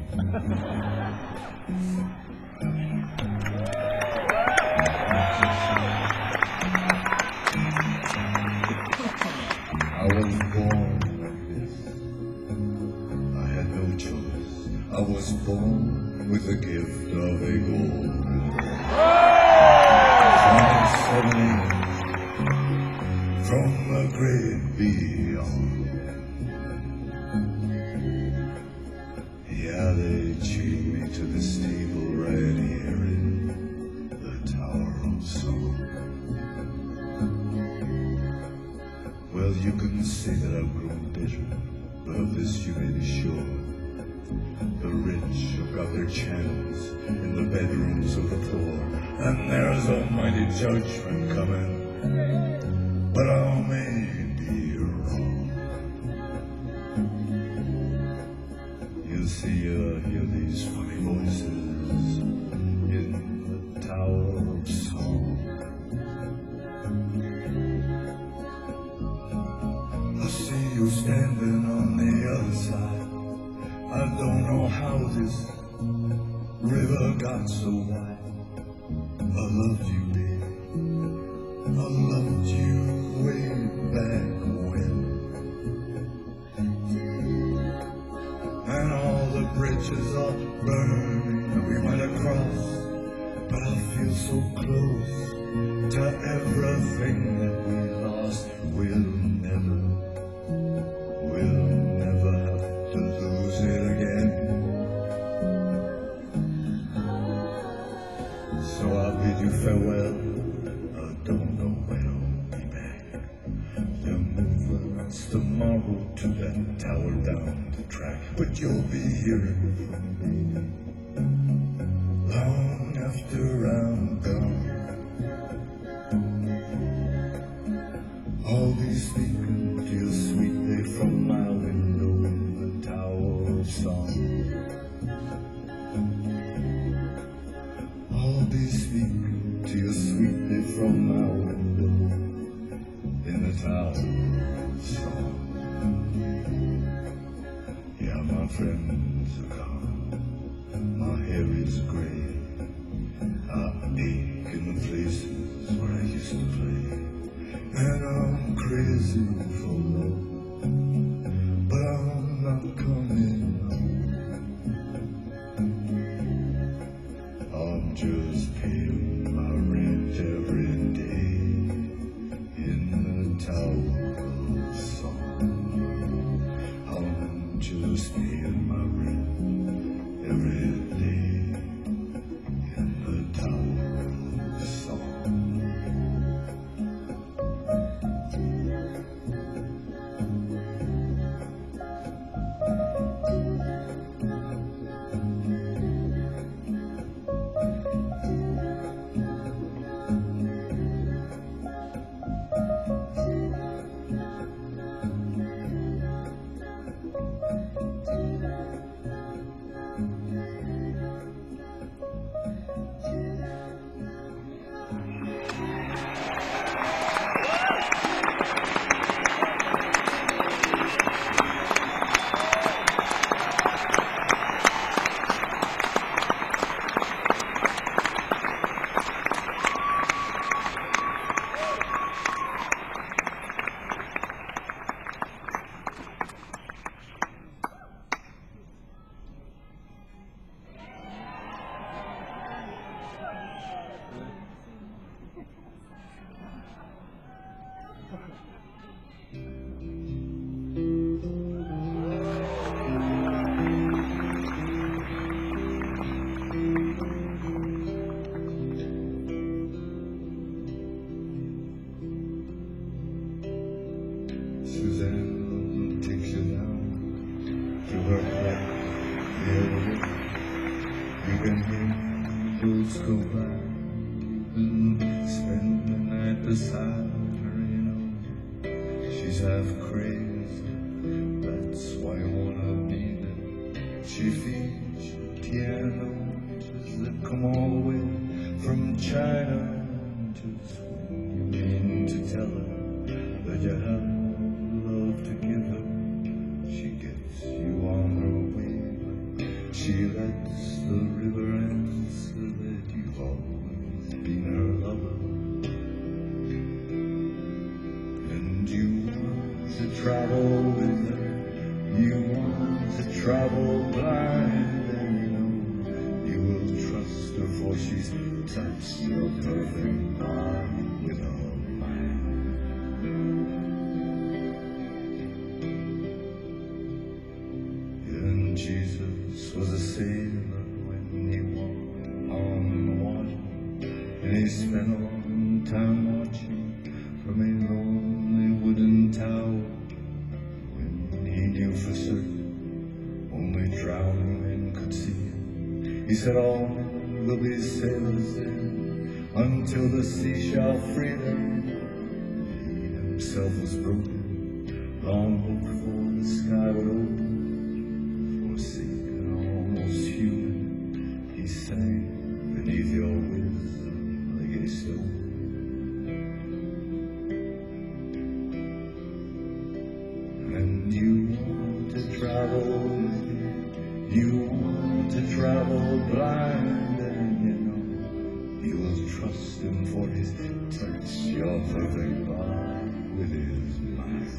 I was born like this. I had no choice. I was born with the gift of a golden from the great beyond. Yeah, they chained me to the stable right here in the Tower of Song. Well, you can say that I've grown bitter, but of this you may be sure. The rich have got their channels in the bedrooms of the poor, and there's a mighty judgment coming, but I may be wrong. You see, you hear these funny voices in the Tower of Song. I see you standing on the other side. I don't know how this river got so wide. I loved you, baby. I loved you way back when. And all the bridges are burning we went across, but I feel so close to everything that we lost. We'll never have to lose it again. So I bid you farewell. I don't know when I'll be back. They're moving us tomorrow to that tower down the track, but you'll be hearing from me long after I'm gone. I'll be speaking to you sweetly from my window in the Tower of Song. I'll be speaking to you sweetly from my window in the Tower of Song. Yeah, my friends are gone. My hair is gray. I ache in the places where I used to play. And I'm crazy for love, but I'm not coming home. can hear those go by and spend the night beside her, you know. She's half crazy, that's why I wanna be there. She feeds piano that come all the way from China. Just when you mean to tell her that you have love to give her, she gets you on her way. She lets the river answer that you've always been her lover. And you want to travel with her, you want to travel blind, and you know you will trust her, for she's touched your perfect body with her mind. And Jesus was a sailor when he walked on the water, and he spent a long time watching from a lonely wooden tower. When he knew for certain only drowning men could see it, he said, all men will be sailors there until the sea shall free them. He himself was broken long before the sky would open. Forsaken, almost human, he sang beneath your wisdom like a stone. And you want to travel with him, you want to travel blind, and you know you will trust him, for his touch your perfect body with his mind.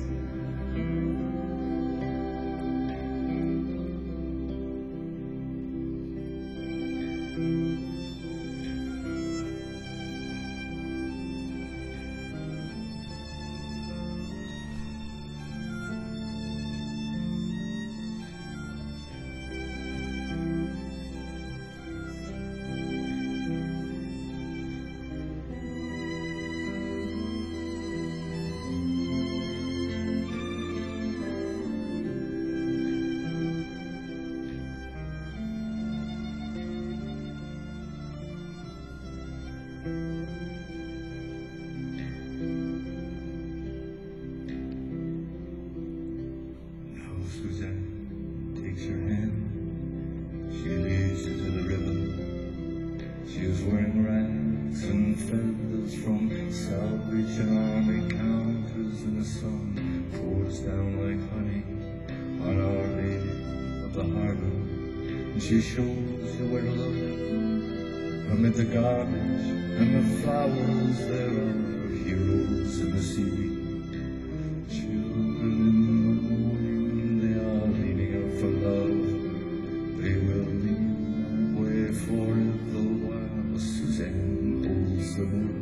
Suzanne takes your hand, she leads you to the river. She is wearing rags and feathers from Salvation Army counters, and the sun pours down like honey on Our Lady of the Harbor. And she shows you where to look amid the garbage and the flowers. There are heroes in the sea, children in the morning, they are leaning up for love. They will lean that way forever while Suzanne holds the mirror.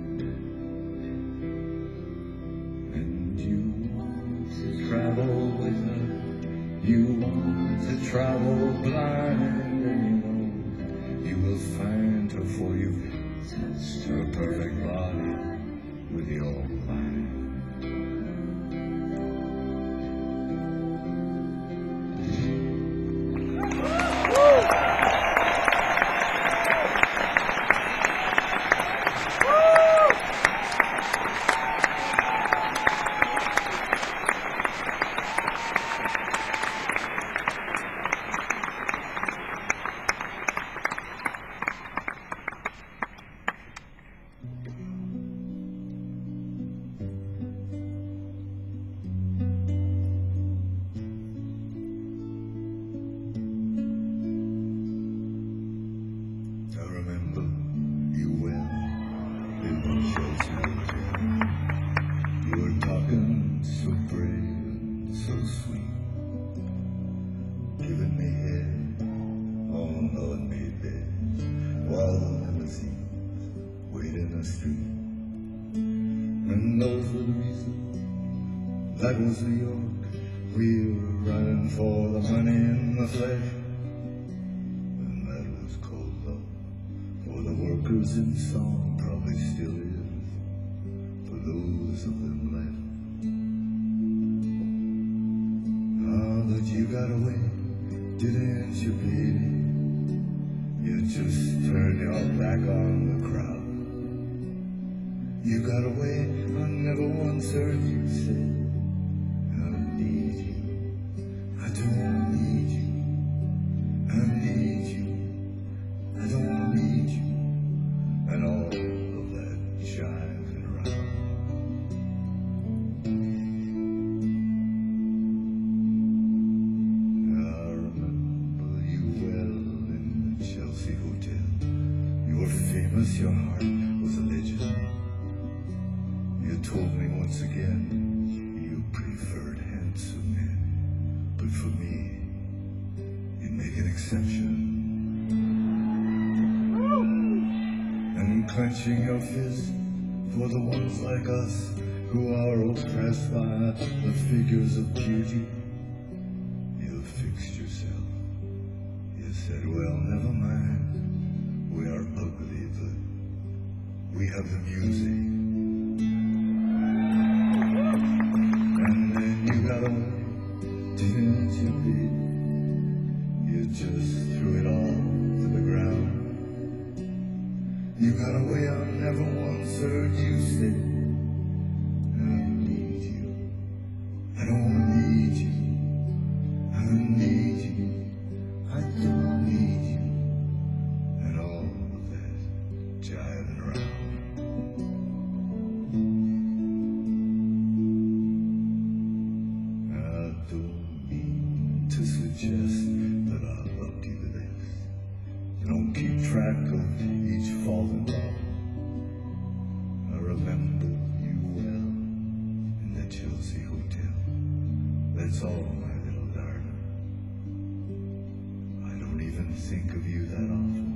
And you want to travel with her, you want to travel blind, and you know you will find her, for you've touched her perfect body with your mind. You were talking so brave and so sweet, giving me head, oh knowing me bed, while the limousines wait in the street. And those were the reasons, that was New York. We were running for the money and the flesh, and that was cold love for the workers in song, probably still is for those of them left. Now that you got away, didn't you, baby? You just turn your back on the crowd. You got away, I never once heard you say, I need you, I don't need you, I need you, I don't need you, and all of that jiving around. I remember you well in the Chelsea Hotel. You were famous, your heart was a legend. You told me once again you preferred handsome men, but for me, you'd make an exception. And clenching your fist for the ones like us who are oppressed by the figures of beauty, you fixed yourself. You said, well, never mind, we are ugly, but we have the music. Didn't you, baby? You just threw it all to the ground. You got away, I never once heard you say, I need you, I don't need you, I need you, I don't need you, and all of that jiving around. To suggest that I loved you the best. You don't keep track of each fallen love. I remember you well in the Chelsea Hotel. That's all, my little darling. I don't even think of you that often.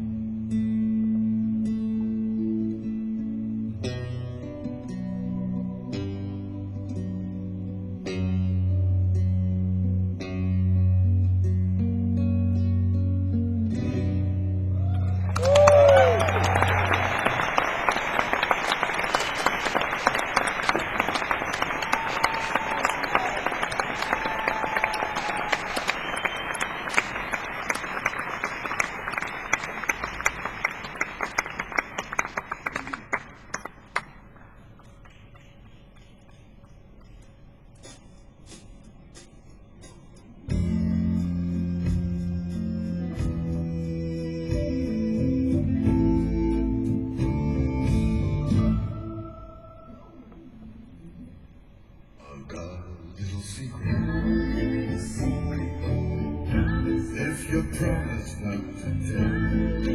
If you promise not to tell,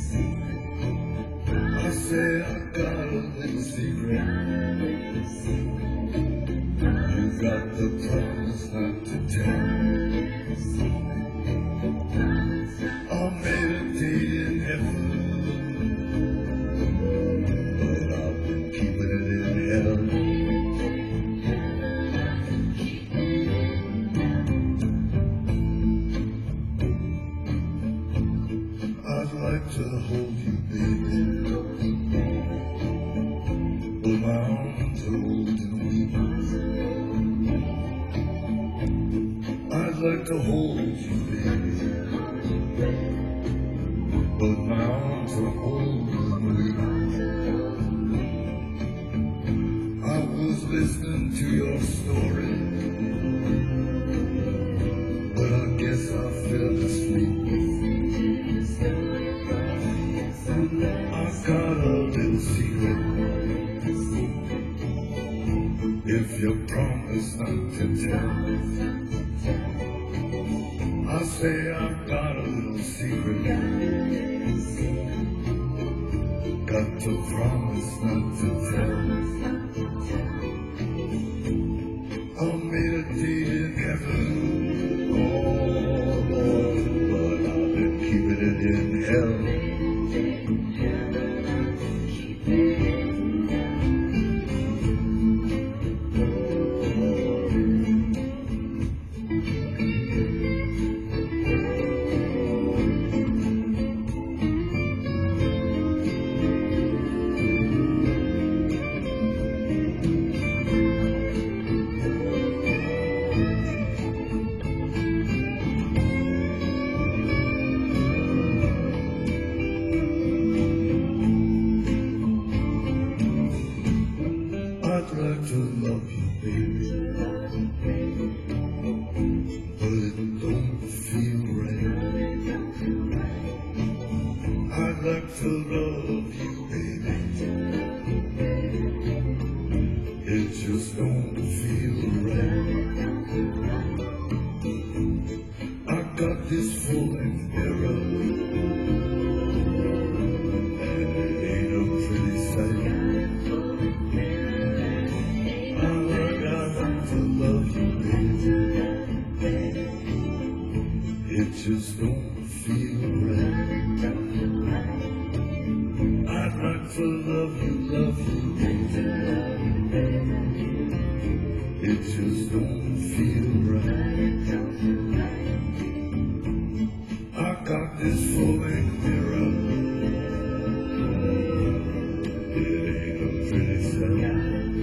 I'll say I got a little secret. You got the promise not to tell. I'll meditate in heaven, but I've been keeping it in hell. I'd like to hold you, baby, but my arms are old and weak. I'd like to hold you, baby, but my arms are old and weak. I was listening to your story, but I guess I fell asleep. I've got a little secret. If you promise not to tell, I'll say I've got a little secret. Got to promise not to tell. I'll meditate in heaven, oh Lord, but I've been keeping it in hell. to love you, baby. It just don't feel right. I got this folding mirror, and it ain't a pretty sight. I got to love you, baby. It just don't feel right. I'd like to love you, baby. It just don't feel right. I got this folding mirror. It ain't a pretty sight.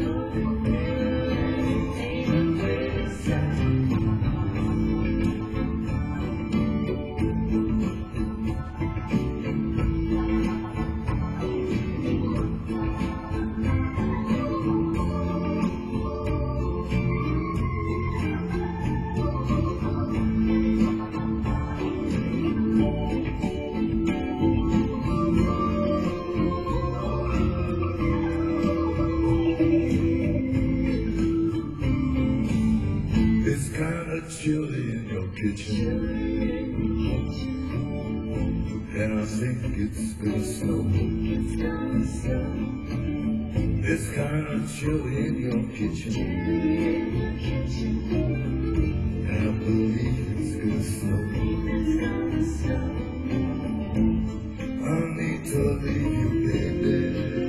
It's kinda chilly in your kitchen, and I think it's gonna snow. It's kinda chilly in your kitchen, and I believe it's gonna snow. I need to leave you, baby,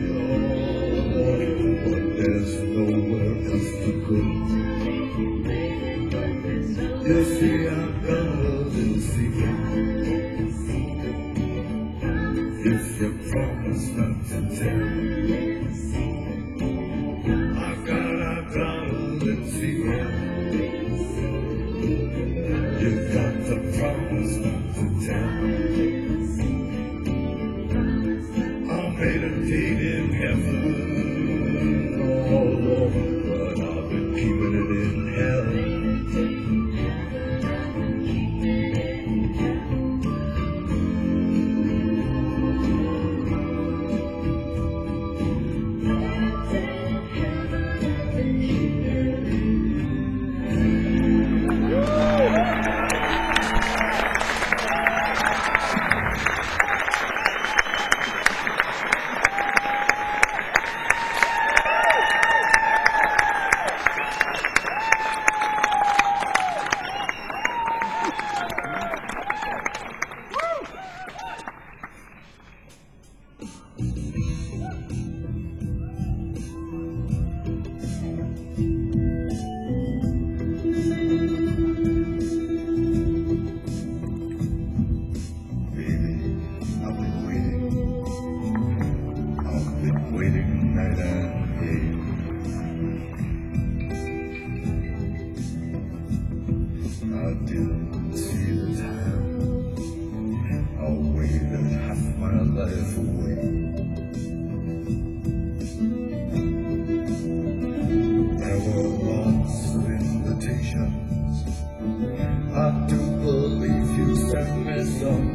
but there's nowhere else to go. You see, I've got a little secret. If you promise not to tell, I've got a little secret. You've got to promise not to tell. I made a date in heaven, but I've been keeping it in hell. Waiting night and day. I didn't see the time. I waited half my life away. There were lots of invitations. I do believe you sent me some.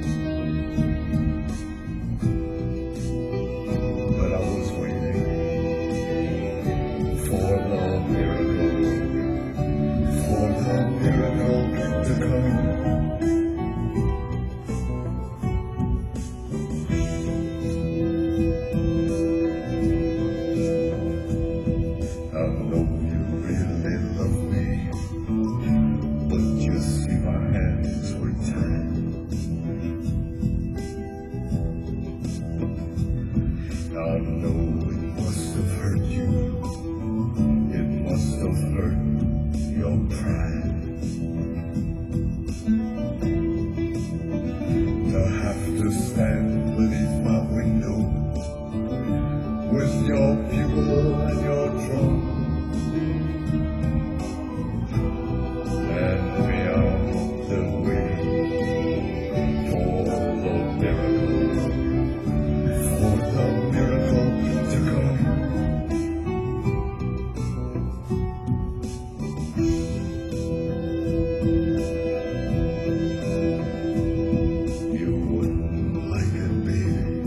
I know it must have hurt you. It must have hurt your pride. To have to stand beneath my window with your bugle and your drum, and me on the way for the miracle. For the miracle to come. You wouldn't like it, baby.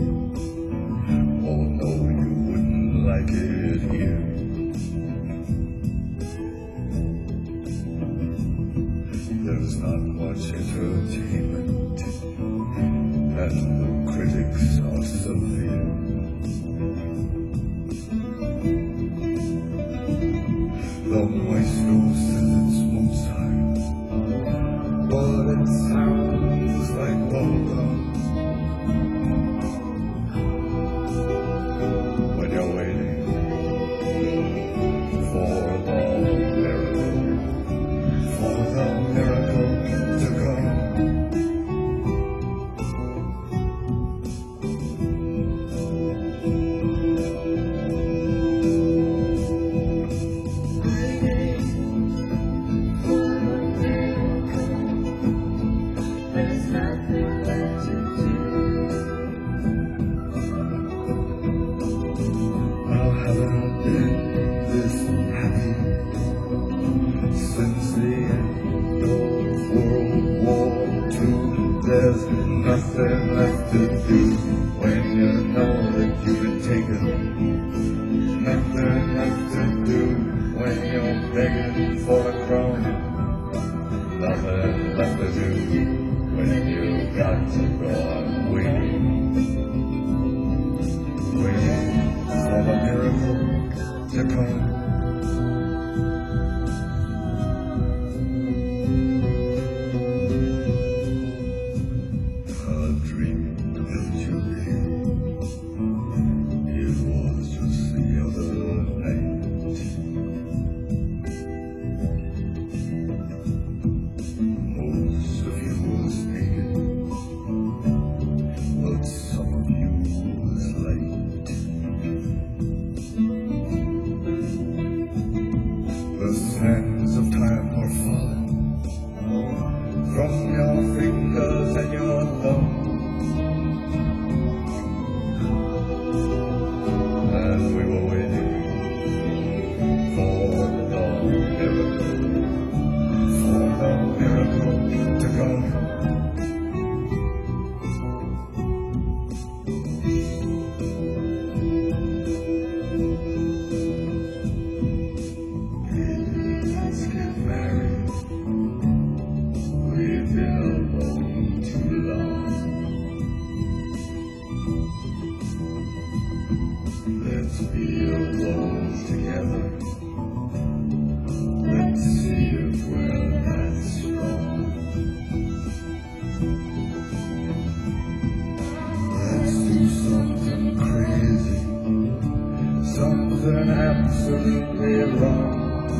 nothing left to do. I haven't been this happy since the end of World War II. There's nothing left to do when you know that you've been taken. Nothing left to do when you're begging for a crown. Nothing left to do when you've got to go on waiting. Waiting for the miracle to come. A dream that you made, it was just the other night. Most of you was naked, but some of you was light. The sands of time are falling from your fingers and your thumbs, and we were waiting for the miracle to come. Let's get married. We've been alone too long. Let's be alone together. Let's see if we're that strong. Let's do something crazy, something absolutely wrong.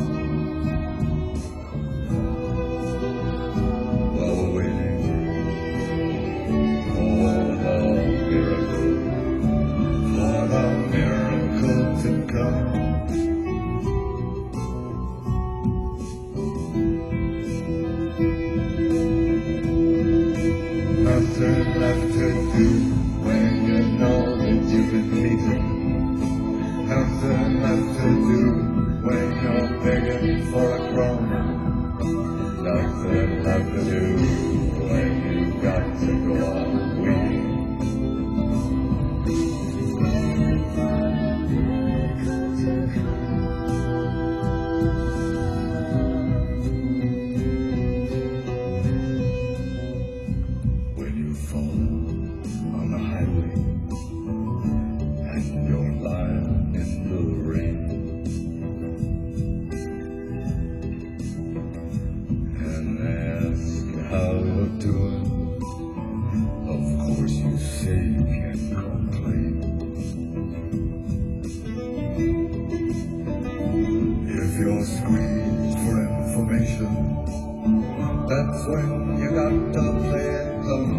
While we're waiting for the miracle to come. Nothing left to do when you know that you've been taken. Nothing left to do when you're begging for a crown. Nothing left to do when you've got to go on waiting. When you fall on the highway and you're lying in the rain, and ask how you're doing, of course you say you can't complain. If you're squeezed for information, that's when you got to play it dumb.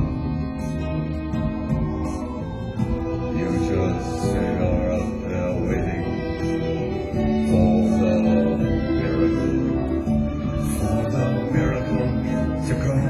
You just say you're up there waiting for the miracle to come.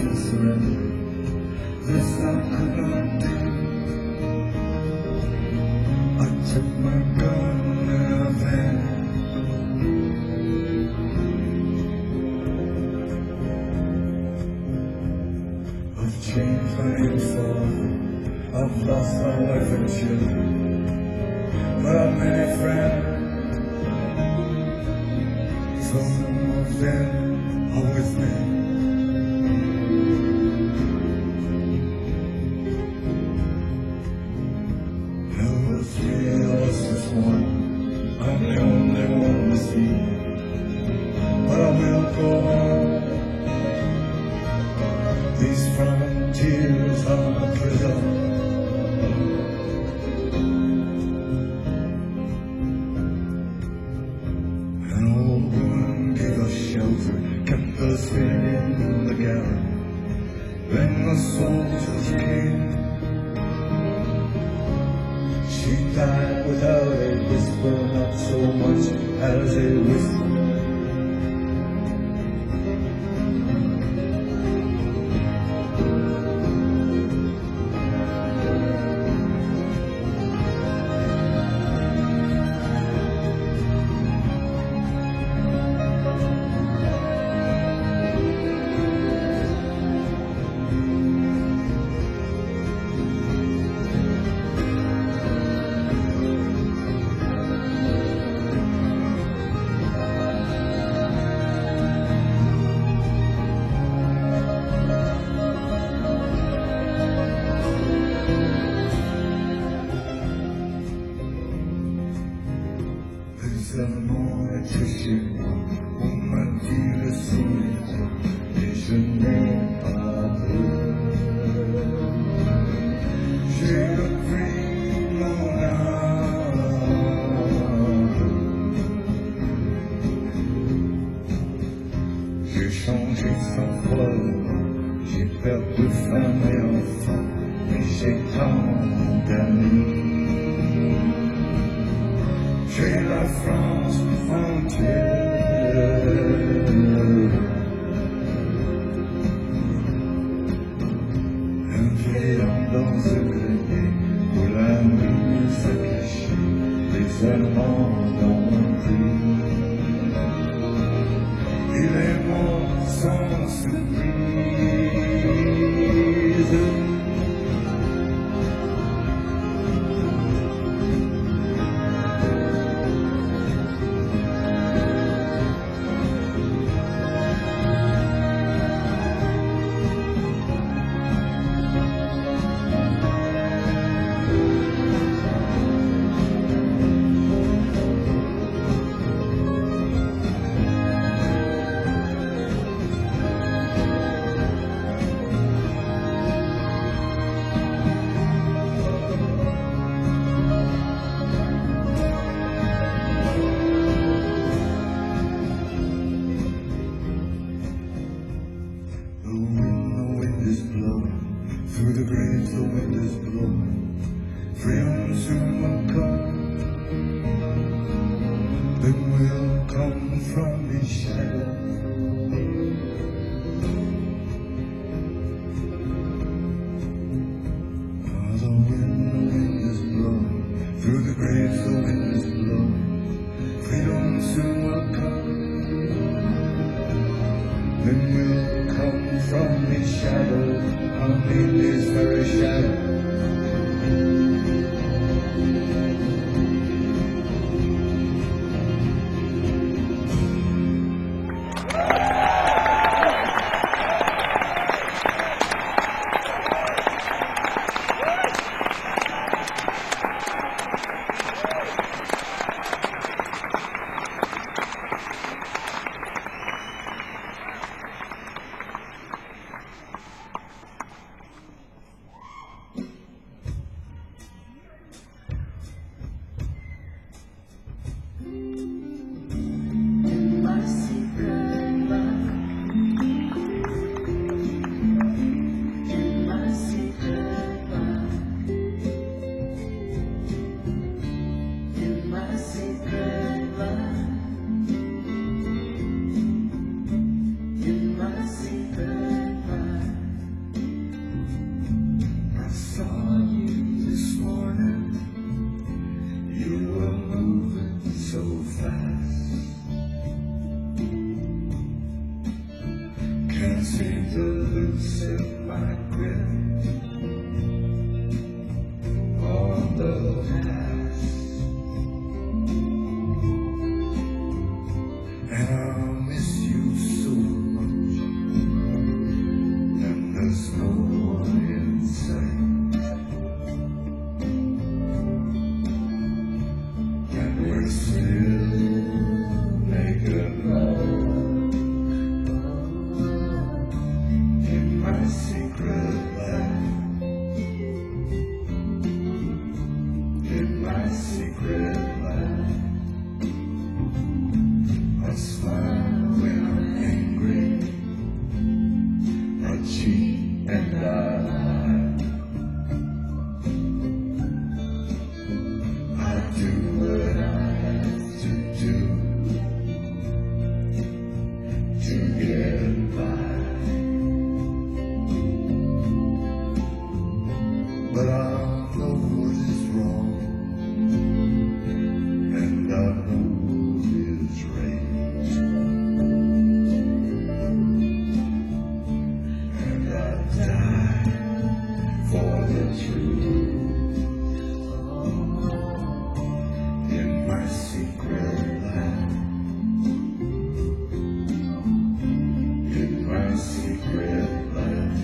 to surrender. This I could not do. I took my gun and I ran. I've changed my name for, I've lost my wife and children, but I've many friends. Some of them are with me. There were three of us as one. I'm the only one to see, but I will go on. These frontiers are my prison. An old woman gave us shelter, kept us in the garret. Then the soldiers came. She died without a whisper, not so much as a whisper. C'est un moment étouché, on m'a dit le sourire, et je n'ai pas peur. J'ai repris mon âme, j'ai changé sans foi, j'ai perdu femme et enfant, mais j'ai tant d'amis. J'ai la France entière. Un vieil homme dans ce grenier où la nuit s'est cachée, les Allemands l'ont pris. Il est mort sans surprise. Through the graves the wind is blowing, freedom soon will come. Then we'll come from these shadows. The wind is blowing, through the graves the wind is blowing, freedom soon will come. Then we'll come from these shadows, in this very shadow. so fast. Can't seem to loosen my grip on the past. And I'll miss you so much, and there's no one in sight. And we're still making love in my secret life, in my secret life. I smile when I'm angry, I cheat and I lie. I do what I have to do to get by. But I know what is wrong, and I know what is right. And I die for the truth in my secret life, in my secret life.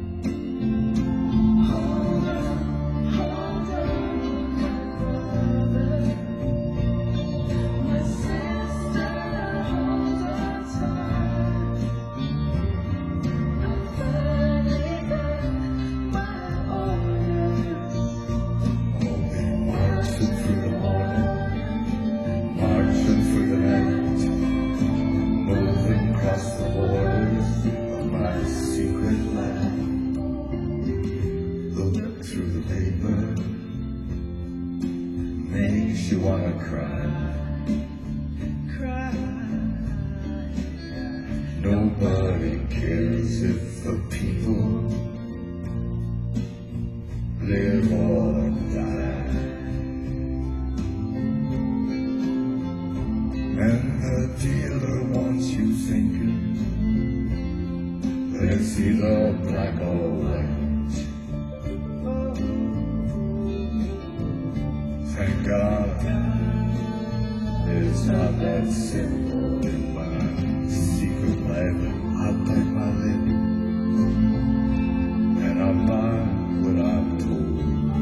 Through the paper makes you wanna cry. Nobody cares if the people live or die. And the dealer wants you thinking that it's either black or white. Thank God it's not that simple in my secret life. I bite my lip and I mind what I'm told.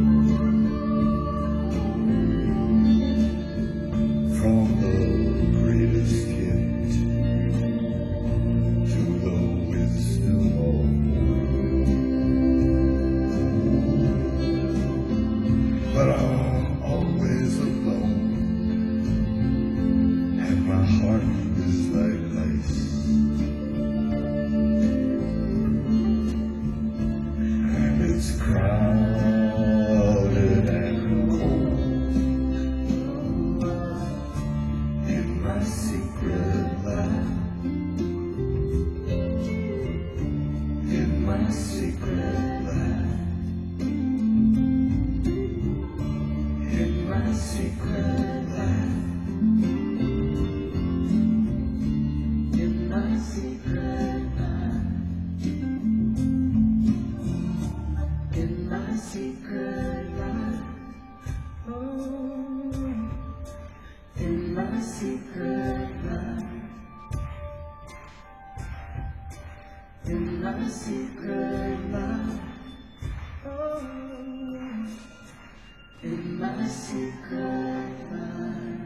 From the greatest gift to the wisdom of old. But I'm always alone, and my heart is like ice, and it's crowded and cold in my secret life, in my secret life. In my secret life, in my secret life, in my secret life, oh, in my secret life, in my secret life, oh. In my secret life.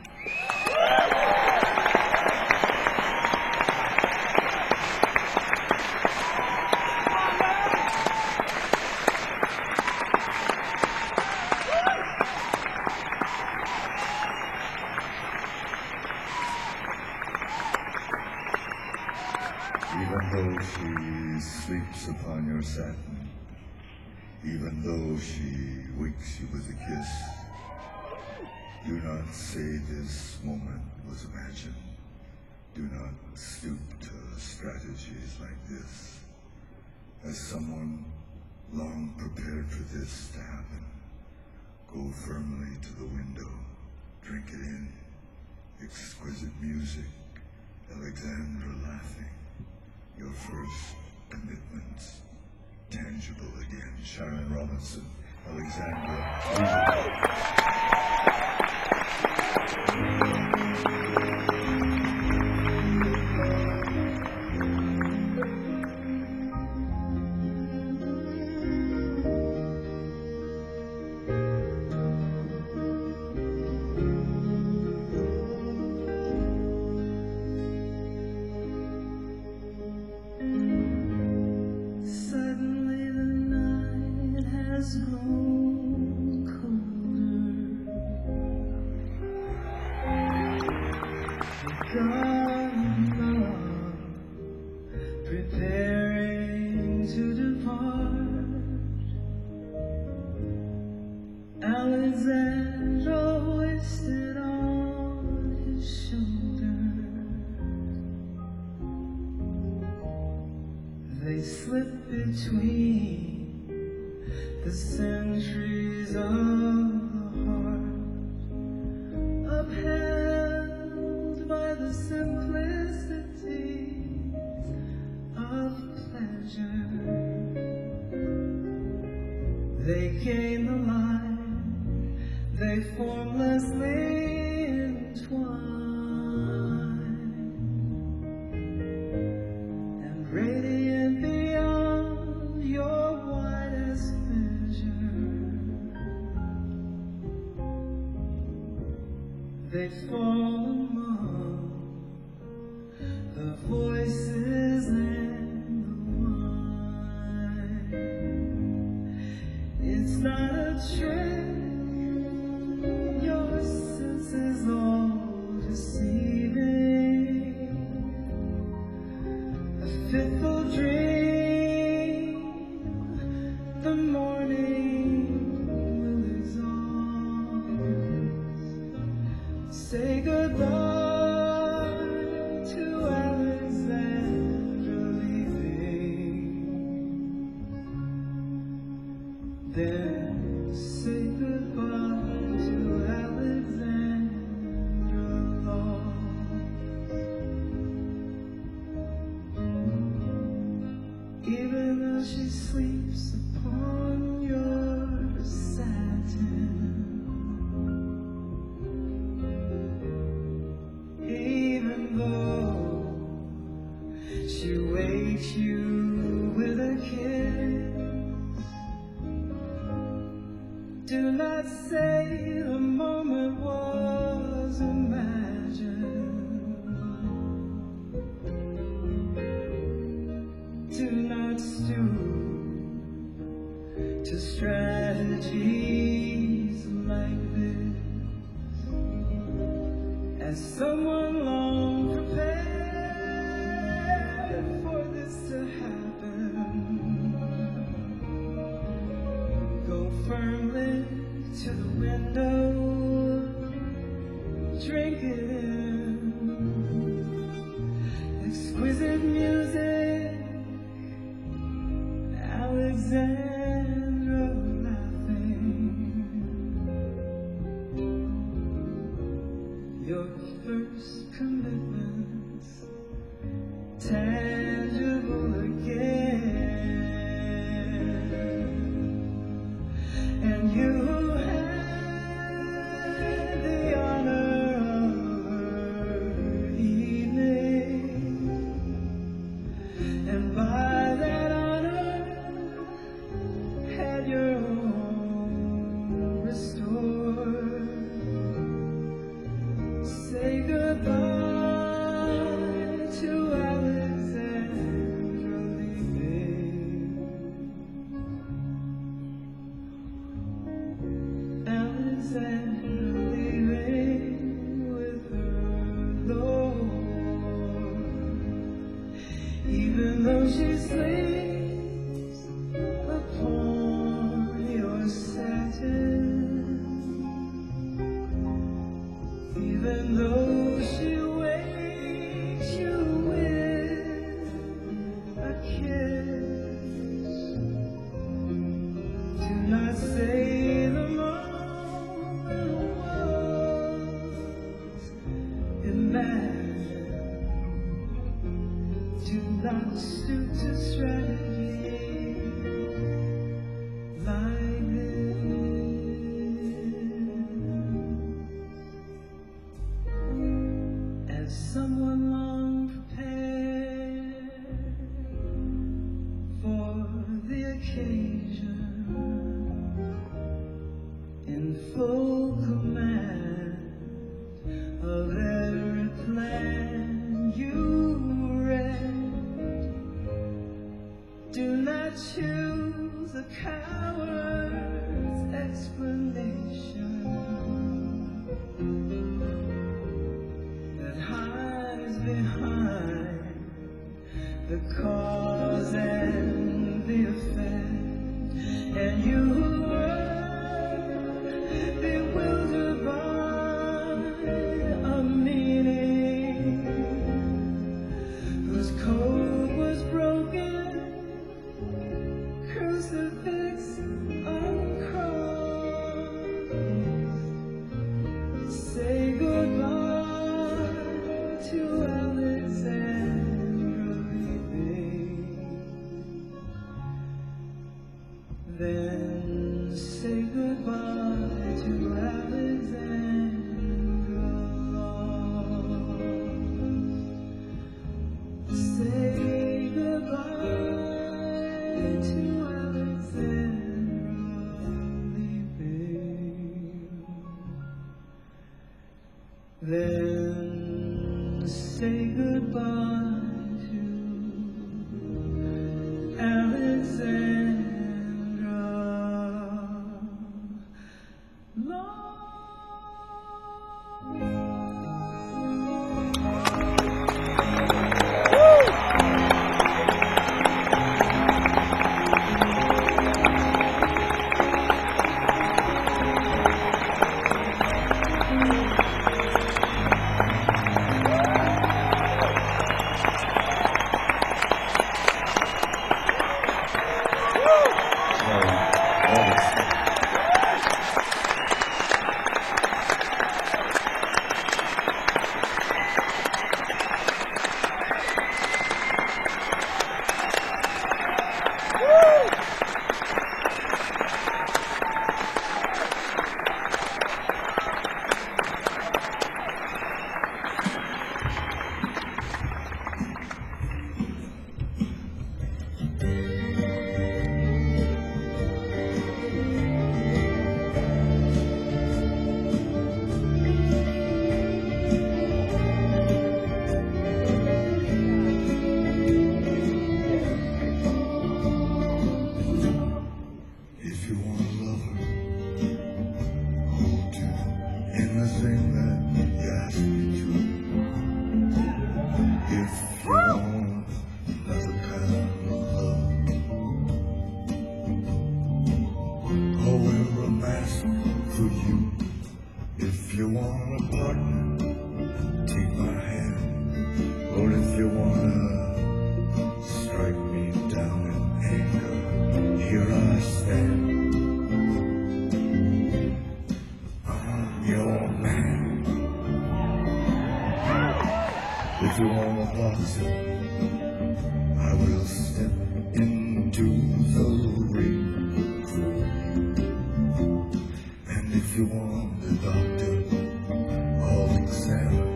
Even though she sleeps upon your satin, even though she wakes you with a kiss, do not say this moment was imagined. Do not stoop to strategies like this. As someone long prepared for this to happen, go firmly to the window, drink it in, exquisite music, Alexandra laughing, your first commitments, tangible again, Sharon Robinson, Suddenly the night has grown colder. Gone love, preparing to depart. Alexandra wasted on his shoulder. They slip between the centuries of the heart, upheld by the simplicities of pleasure. They gain the line, they formlessly entwine, and radiant beyond your widest measure, they fall among the voices and the wine. It's not a trick, your senses all deceiving, a fitful dream, the morning will exhaust. Say goodbye to Alexandra leaving, then say goodbye to Alexandra lost. Even though she sleeps upon your satin, even though she wakes you with a kiss, do not say the moment was imagined. Do not stoop to strategies like this, as someone long prepared for this to happen. Go firmly to the window, drink it in, exquisite music, Alexandra laughing, your first commitments, tangible again, and you had the honor of her evening, and by that honor had your own restored. Say goodbye to Alexandra. suit to strategy like this. As someone long prepared for the occasion, in full command of every plan you read. Do not choose a coward's explanation that hides behind the cause and the effect, and you bewildered by a meaning whose code was broken, crucifix uncrossed. Say goodbye to Alexandra Levy. Then say goodbye to Alexandra Lost. Say goodbye to Alexandra Levy. Then say goodbye to Alexandra Lost. If you want a lover, hold to anything that you ask me to. If you want another kind of love, I will wear a mask for you. If you want a partner, take my hand. Or if you wanna strike me down in anger, here I stand. I'm your man. If you want a boxer, I will step into the ring. And if you want a doctor, I'll examine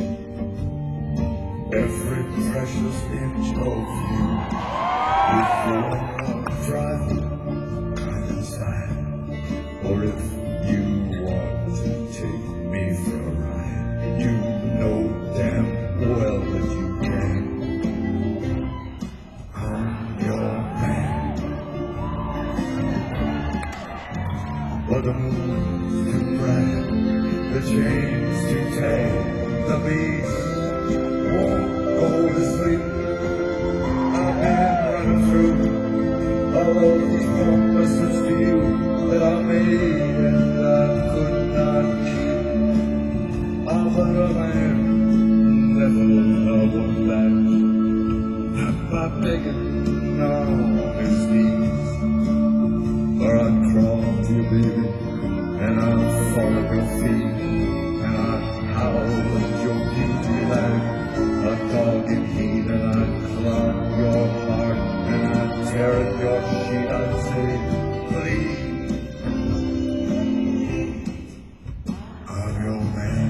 every precious inch of you. If you want a driver, kind inside, or if you want to take me for a ride, you know damn well that you can. I'm your man. But the moon's too bright, the chains too tight, the beast won't go to sleep. I've been running through all those promises to you that I made and I could not keep. I'm a man, never love one back. I'm not begging on his knees, or I'd crawl to you, baby, and I'd fall at your feet, and I'd howl at your beauty like a dog in heat, and I'd clog your heart and I'd tear at your sheet. I'd say, please, I'm your man.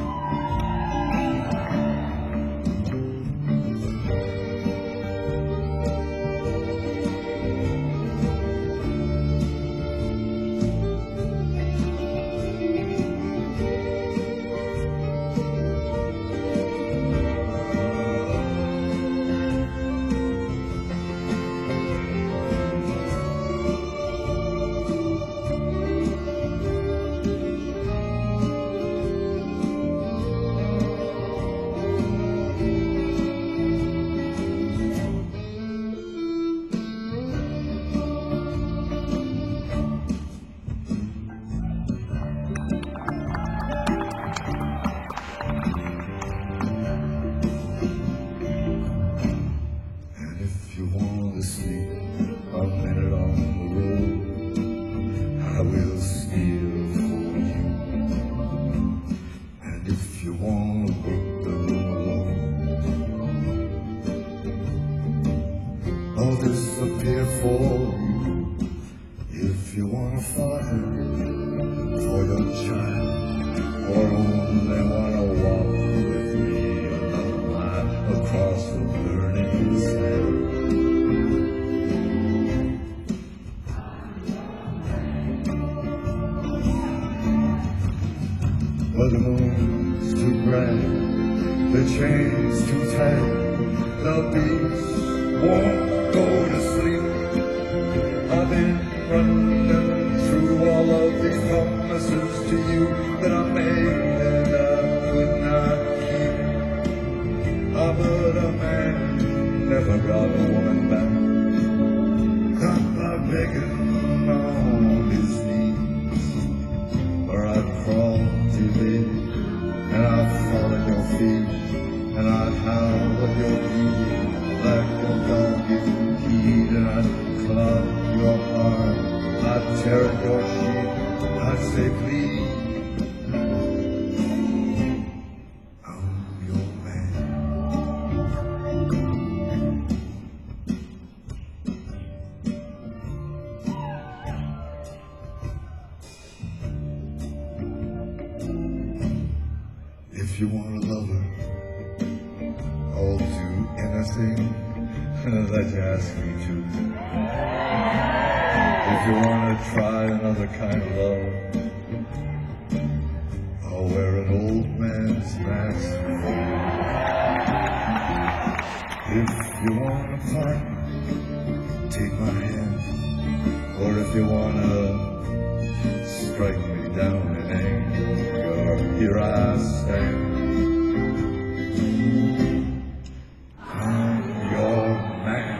If you want to sleep a minute on the road, I will steal for you. And if you want to book the room alone, I'll disappear for you. If you want to father for your child, or only want to walk with me another mile across the burning sand. But the moon's too bright, the chain's too tight, the beast won't go to sleep. I've been running through all of these promises to you that I made and I could not keep. But a man never got a woman back. I'm begging on his knees, or I'd crawl to thee, and I'd fall at your feet, and I'd howl at your feet like a dog you heed, and I'd club your heart, I'd tear at your sheet, I'd say please, I'm your man. If you want a lover, I'll do anything that you ask me to. If you want to try another kind of love, I'll wear an old man's mask for you. If you want to part, take my hand. Or if you want to strike me down in anger, here I stand. I'm your man.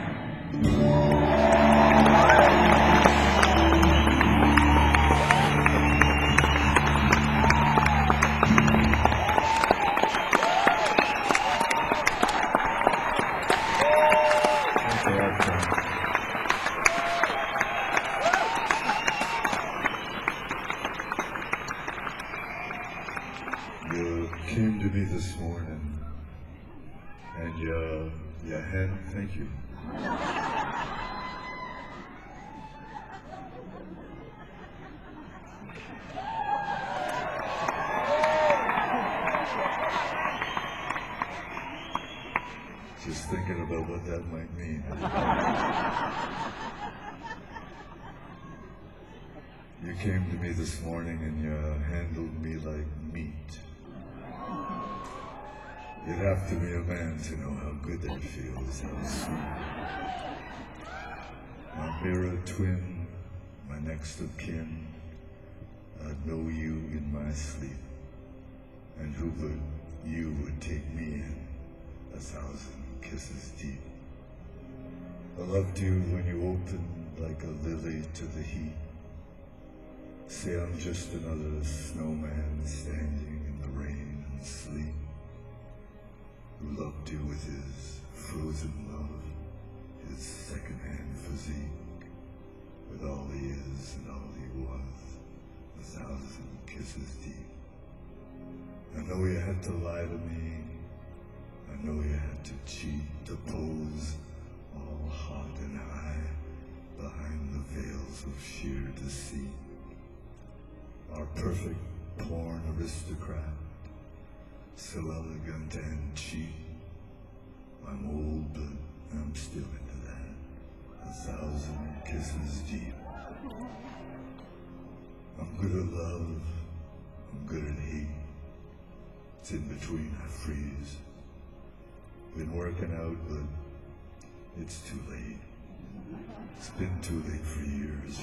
You came to me this morning, and you had, thank you. Just thinking about what that might mean. You came to me this morning and you handled me like meat. You'd have to be a man to know how good that feels, how sweet. My mirror twin, my next of kin, I'd know you in my sleep. And who but you would take me in 1,000 kisses deep. I loved you when you opened like a lily to the heat. Say I'm just another snowman standing in the rain and sleet, who loved you with his frozen love, his second-hand physique, with all he is and all he was, 1,000 kisses deep. I know you had to lie to me, I know you had to cheat to pose all hot and high behind the veils of sheer deceit. Our perfect porn aristocrat, so elegant and cheap. I'm old, but I'm still into that. 1,000 kisses deep. I'm good at love, I'm good at hate. It's in between I freeze. Been working out, but it's too late. It's been too late for years.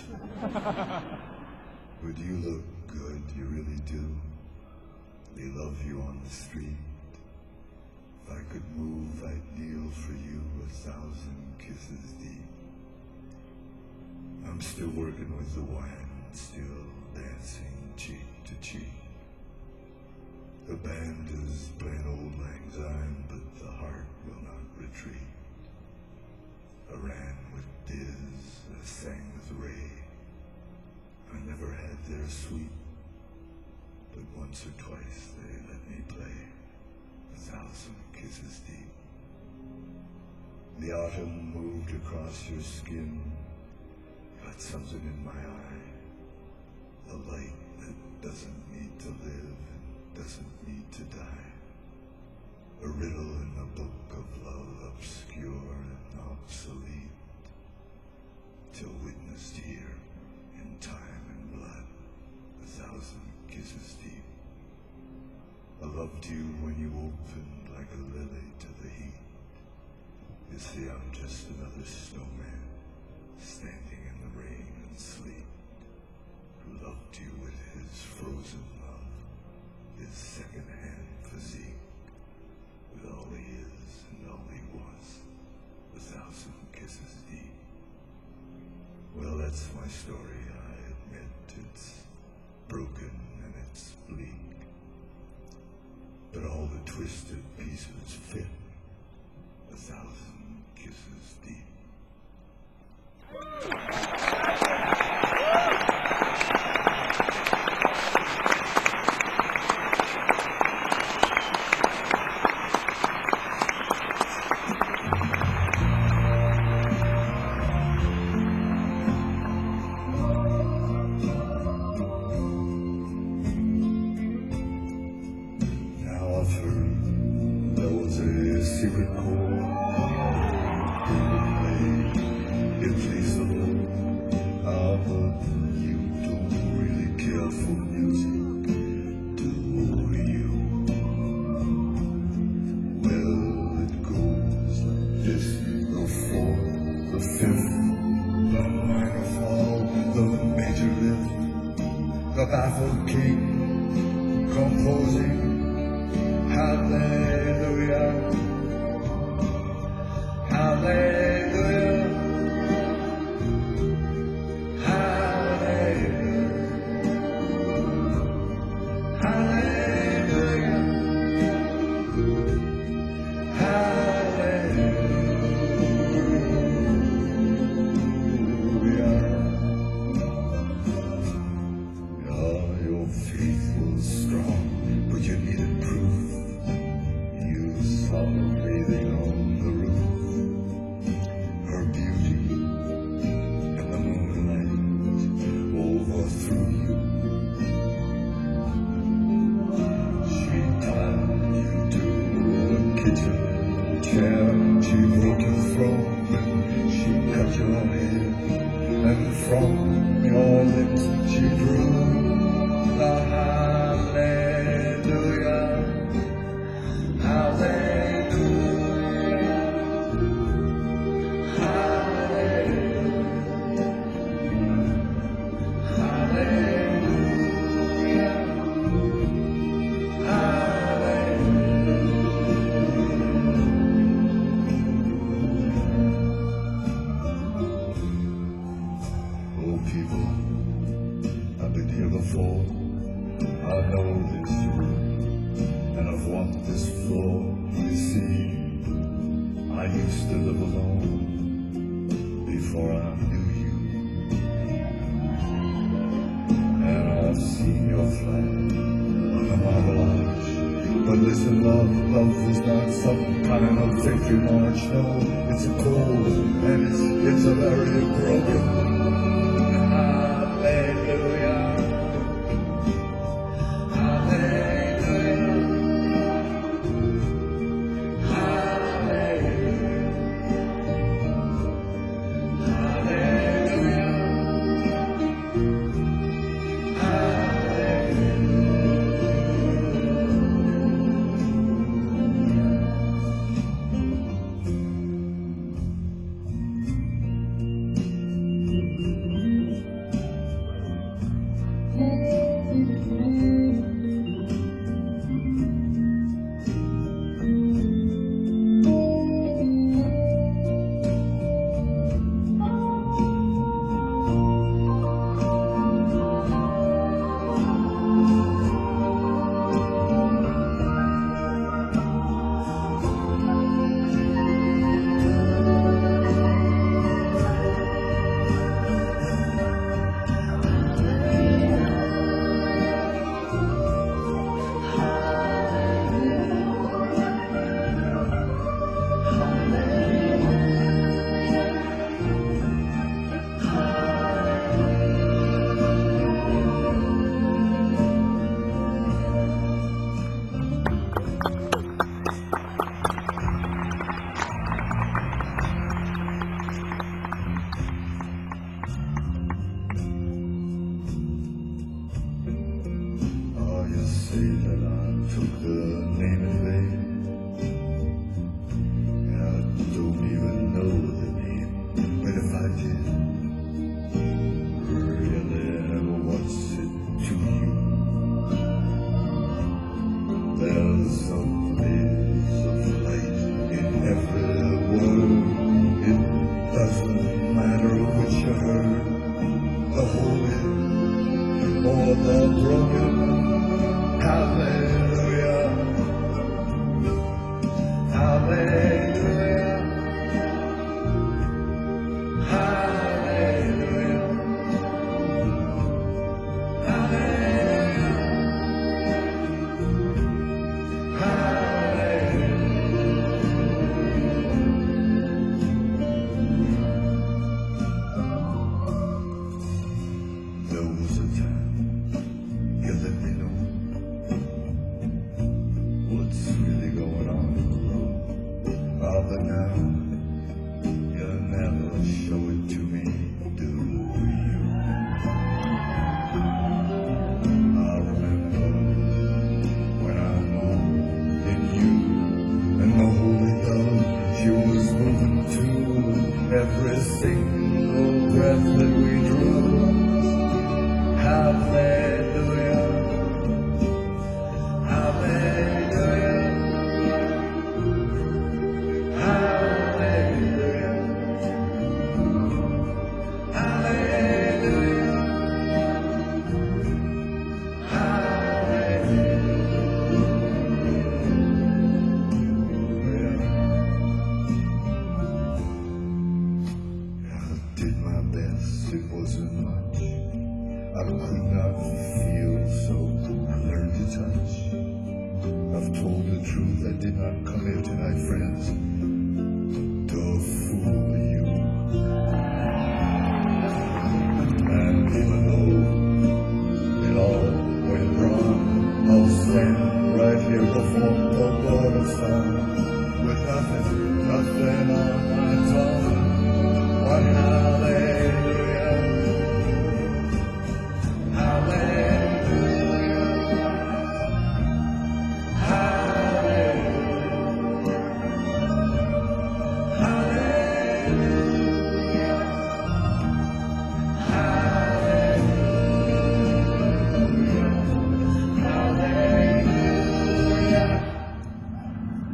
But you look good, you really do. They love you on the street. If I could move, I'd kneel for you 1,000 kisses deep. I'm still working with the wine, still dancing cheek to cheek. The band is plain old Lang Syne, but the heart will not retreat. I ran with Diz, I sang with Ray. I never had their suite, but once or twice they let me play 1,000 kisses deep. The autumn moved across your skin, got something in my eye, a light that doesn't need to live and doesn't need to die. A riddle in a book of love, obscure and obsolete, till witnessed here in time and blood, 1,000 kisses deep. I loved you when you opened like a lily to the heat. You see, I'm just another snowman, standing in the rain and sleet, who loved you with his frozen love, his second-hand physique, with all he is and all he was, 1,000 kisses deep. Well, that's my story, I admit. It's broken and it's bleak, but all the twisted pieces fit 1,000 kisses deep. Now I've heard there was a secret chord irreplaceable. Ah, but you don't really care for music, do you? Well, it goes like this: the fourth, the fifth, the minor fall, the major lift, the baffled king composing. Hallelujah, hallelujah, hallelujah, hallelujah, hallelujah. Oh, your faith was strong, but you needed proof. You saw her bathing on the roof, her beauty in the moonlight overthrew you. She tied you to a kitchen chair, she broke your throne, and she cut your hair, and from your lips she drew the hallelujah. Oh, people, I've been here before. I know this room, and I've walked this floor. You see, I used to live alone before I knew you, and I've seen your flag on the Marble Arch But listen, love is not some kind of victory march. No, it's a cold and it's a very broken. Hallelujah. Say that I took the name in vain. I don't even know the name, but if I did, really, what's it to you? There's a place of light in every word. It doesn't matter which you heard, the holy or the broken. Hallelujah, hallelujah, hallelujah, hallelujah, hallelujah. There was a time you let me know what's really going on below. But now you never show it to me, do you? I remember when I moved in you, and the holy love you was moving to every single breath that we drew. Hallelujah, hallelujah. It wasn't much. I could not feel, so learned to touch. I've told the truth. I did not come here tonight, friends, to fool you. And even though it all went wrong, I'll stand right here before the Lord of Song with nothing on my tongue. One hallelujah.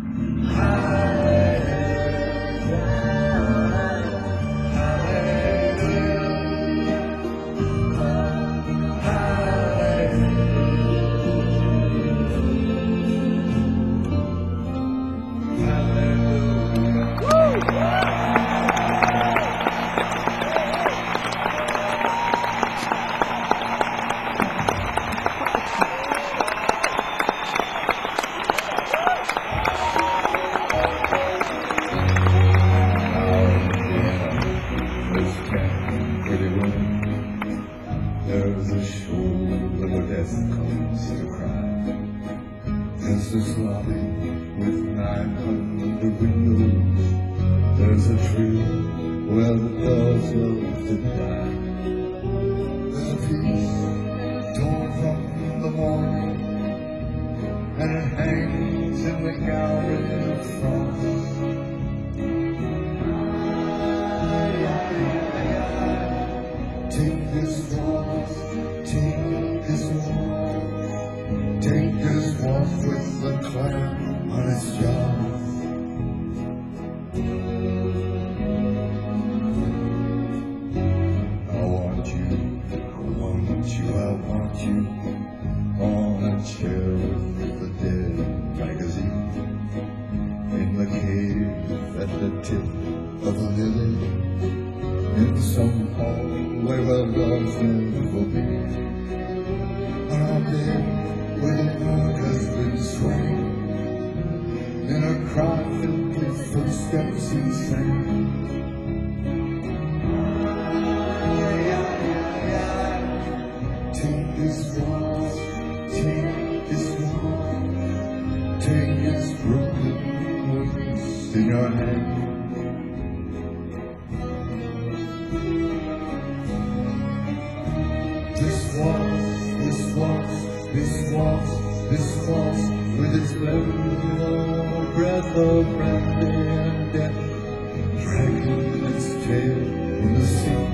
Hallelujah. There's this lobby with 900 windows. There's a tree where the dogs love to die. There's a piece torn from the morning, and it hangs in the gallery of frost. Take this waltz, take this waltz, take this waltz with the clam on its jaws. I want you, I want you, I want you on a chair with the Dead magazine, in the cave at the tip of the lily, in some hallway where love's never been. On our bed where the moon has been swaying, in a crowd filled with footsteps insane. Take this waltz, take this waltz, take this broken wings in your hand. This waltz, with its blended breath of brandy and death, dragging its tail in the sea.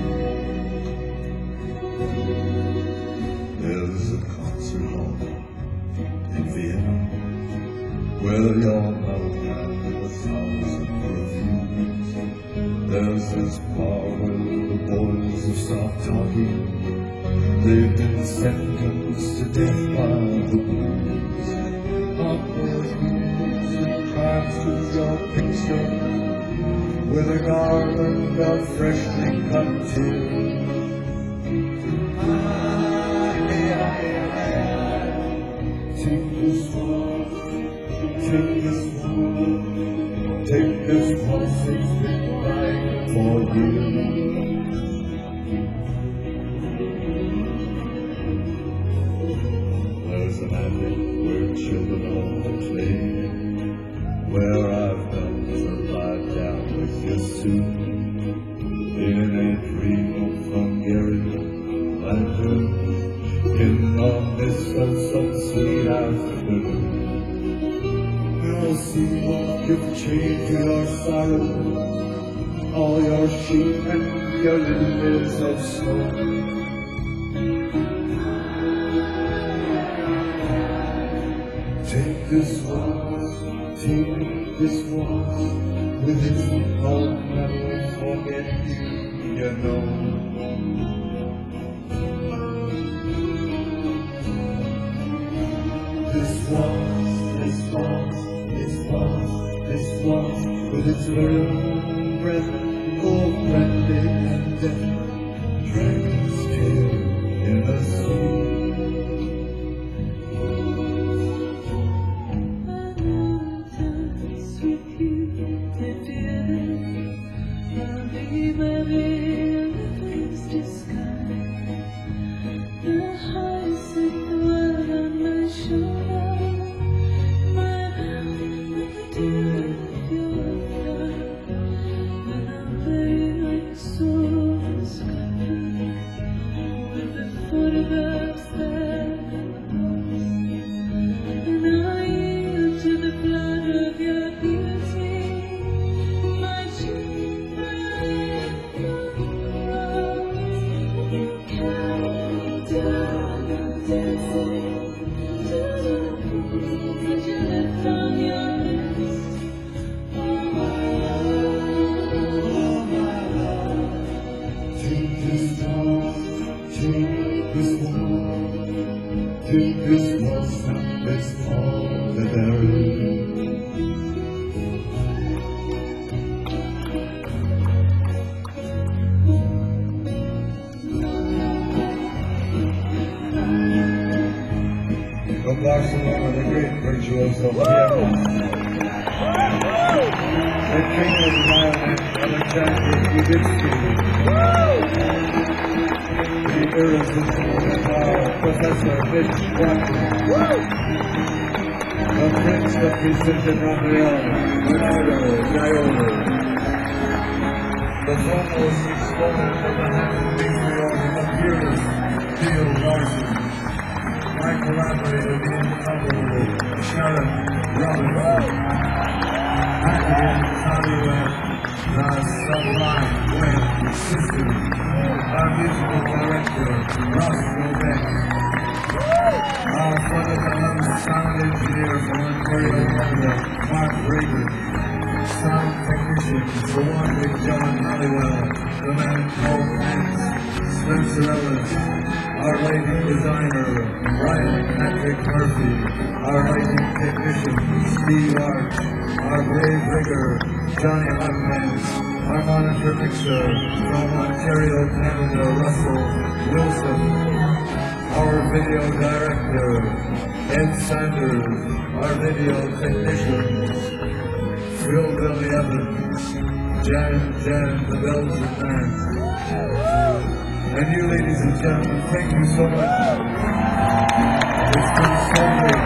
There's a concert hall in Vienna, where your mouth has 1,000 perfumes. There's this bar where the boys have stopped talking. They've been sentenced to death by the blues. Up their heels and crimes with your picture, with a garland of freshly cut tears. Take this waltz, take this waltz, take this waltz, it's been right for you. There's an attic where children are playing, where I've come to lie down with you soon, in a dream of Hungarian lanterns, in the midst of some sweet afternoon. You'll see you've changed your sorrow, all your sheep and your lilies of snow. Take this waltz, take this waltz, with its I'll never forget you, you know. This waltz, with its very own breath of brandy and death, dragon's tail in the sea. Take this waltz, and that's all that there is. From Barcelona, the great virtuoso pianist. The king of the violin, Alexander Duditsky. The irresistible guitar, Professor Mitch Watkins. The Mr. Vicente Rafael Bernardo Diolo, the foremost exponent of the Hammond patriotic appearance, Theo Larson, my collaborator, the incomparable Sharon Robinson, Academic Hollywood, the sublime Gwen Sisters, our musical director, Ross Novak, our front-of-the-house sound engineer from Ontario, Canada, Mark Raven, sound technician, the one with John Halliwell, the man called Pence, Spencer Ellis, our lighting designer, Ryan Patrick Murphy, our lighting technician, Steve Arch, our brave rigger, Johnny Hopkins, our monitor mixer from Ontario, Canada, Russell Wilson, our video director, Ed Sanders, our video technicians, Phil Billy Evans, Jan the Belgian man. And you, ladies and gentlemen, thank you so much. It's been so great.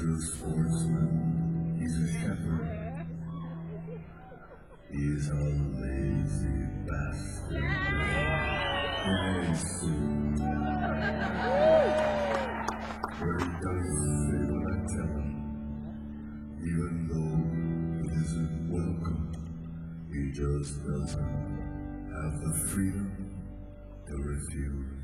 a sportsman, he's a shepherd. He's a lazy bastard in a suit. But he does say what I tell him, even though it isn't welcome. He just doesn't have the freedom to refuse.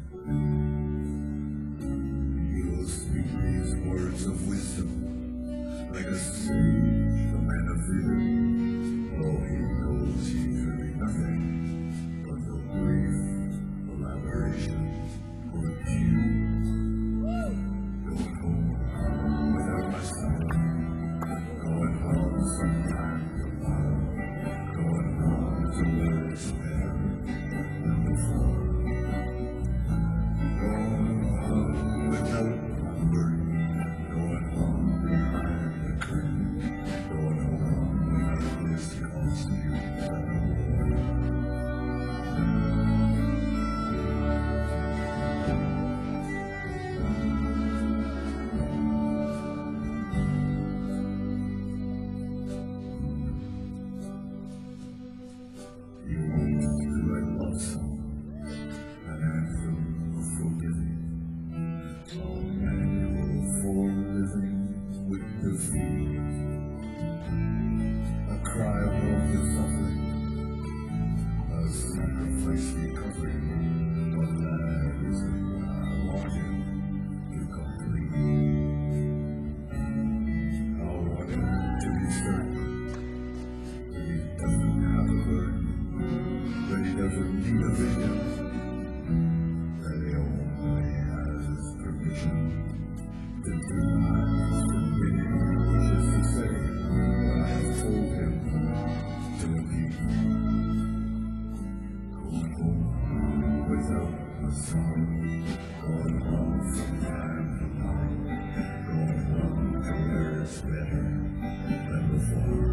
He will speak these words of wisdom like a sage, a man of vision. Oh, he knows he's really nothing but the brief elaboration of a cue. Going home without my son, going home sometime tomorrow, going home to where it's better than before. Going home without my burden, going home behind the curtain, going home without this costume anymore. You want to write love song, an anthem of forgiving, a manual for living with defeat, a cry of love to suffering, a sacrifice recovery, but that isn't what I want him to complete. I want him to be certain that he doesn't have a burden, that he doesn't need a vision, that he only has permission to deny something he wishes to say when I have told him to repeat. Going home without a song, going home from time to time, going home to where it's better than before.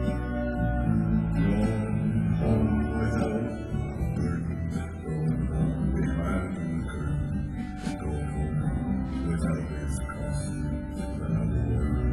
Going home without a burden, going home behind the curtain, going home without his costume that I wore.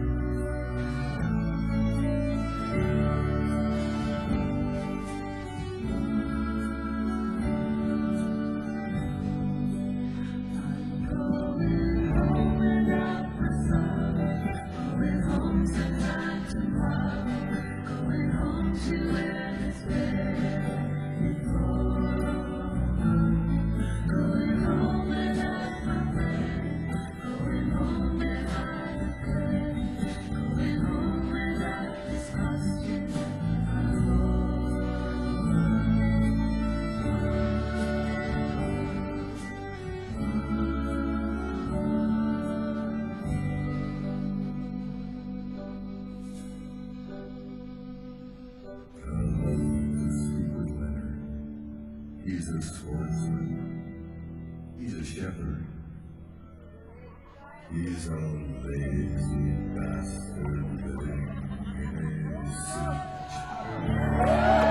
He's a sportsman. He's a shepherd. He's a lazy bastard living in a siege.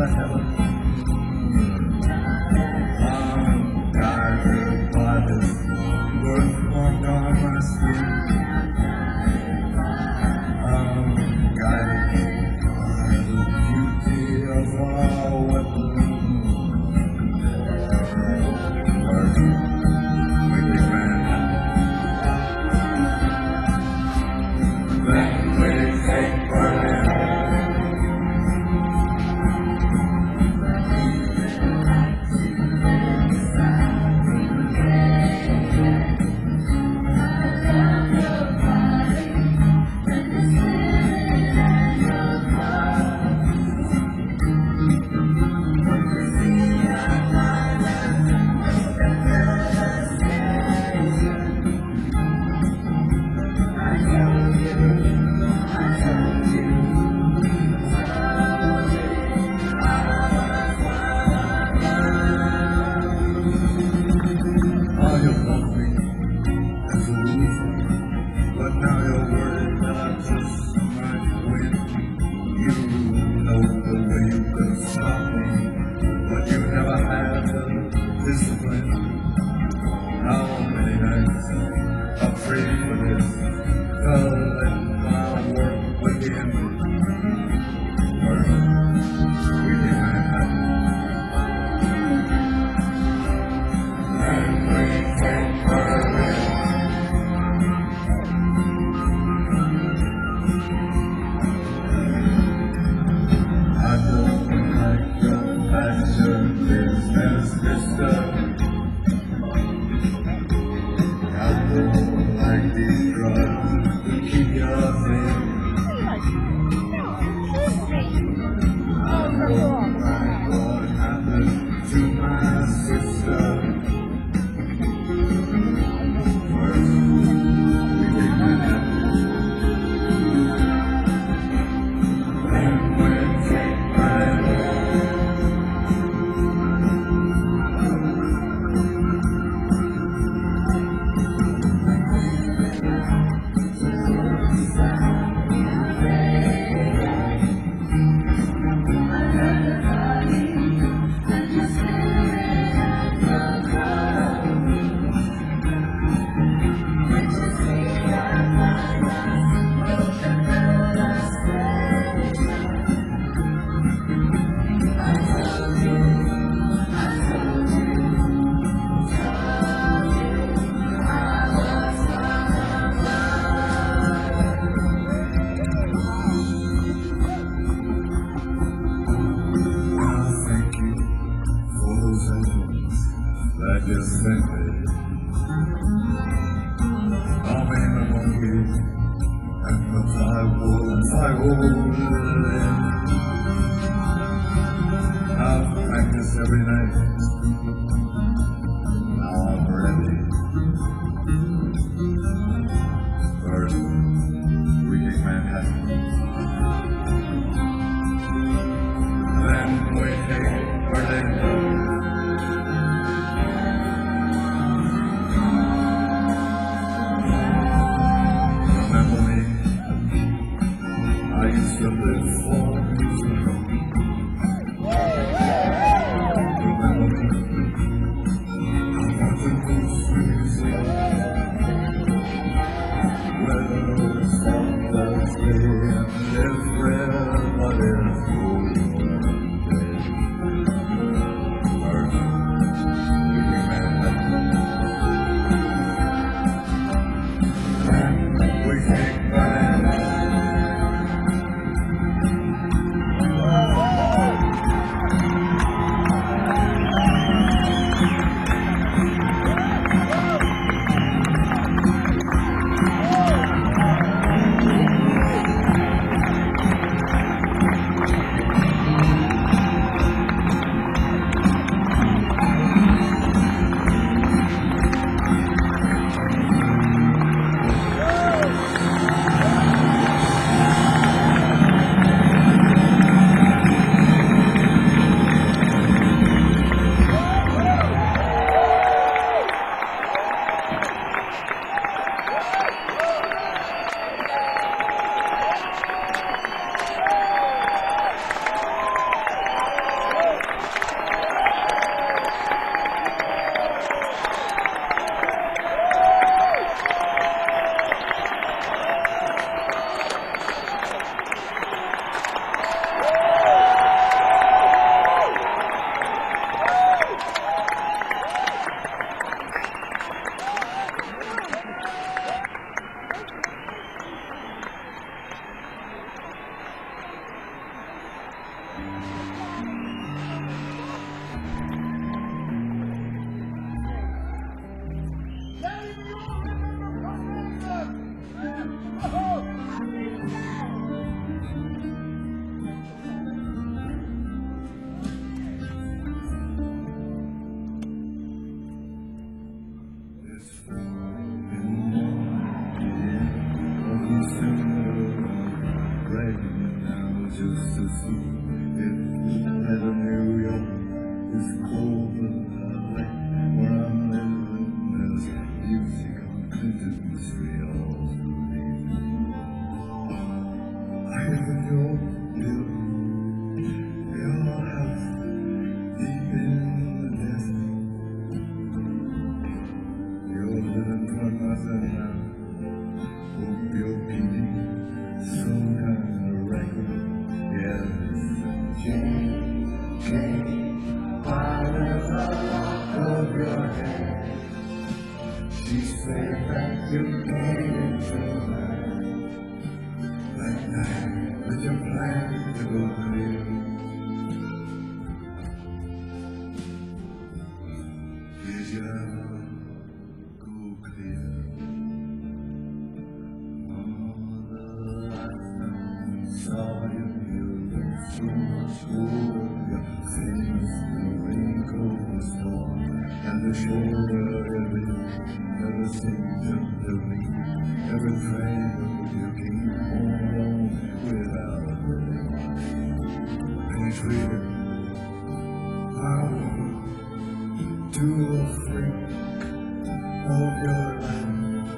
heaven. I'm guided by this birthmark on my skin. I'm guided by the beauty of our weapon. But now you're worried that I just might win. You know the way you could stop me, but you never had the discipline. How many nights I prayed for this, to let my work begin. First, we came Manhattan, then we came Berlin. Like these drugs to keep you thin. I don't like what happened to my sister. First, we did Manhattan, then we take Berlin. That just sent me. I'm in a monkey, and the I I've practiced every night. Now I'm ready. First, we take Manhattan. Then we take Berlin. I used to live for music. Remember me? I want to go music. Whether it's on Thursday and everybody's going. came by with the lock of your hair. She said that you came to her that night with your plan to go clear. Did you ever go clear? Oh, the last time we saw you, you looked so much older. Your face, the wrinkle was torn, and the shoulder heavy. Never seemed to me. Every train you came home without a break. Penetrated power to a freak of your life.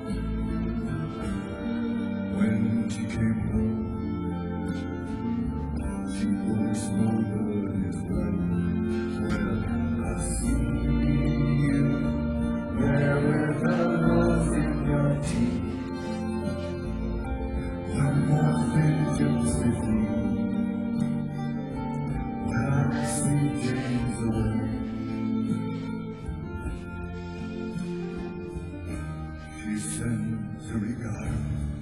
When she came home, she was smoother his wife. Well, I see you there with a rose in your teeth. One more thing to see. When I see James away, she sends a regard.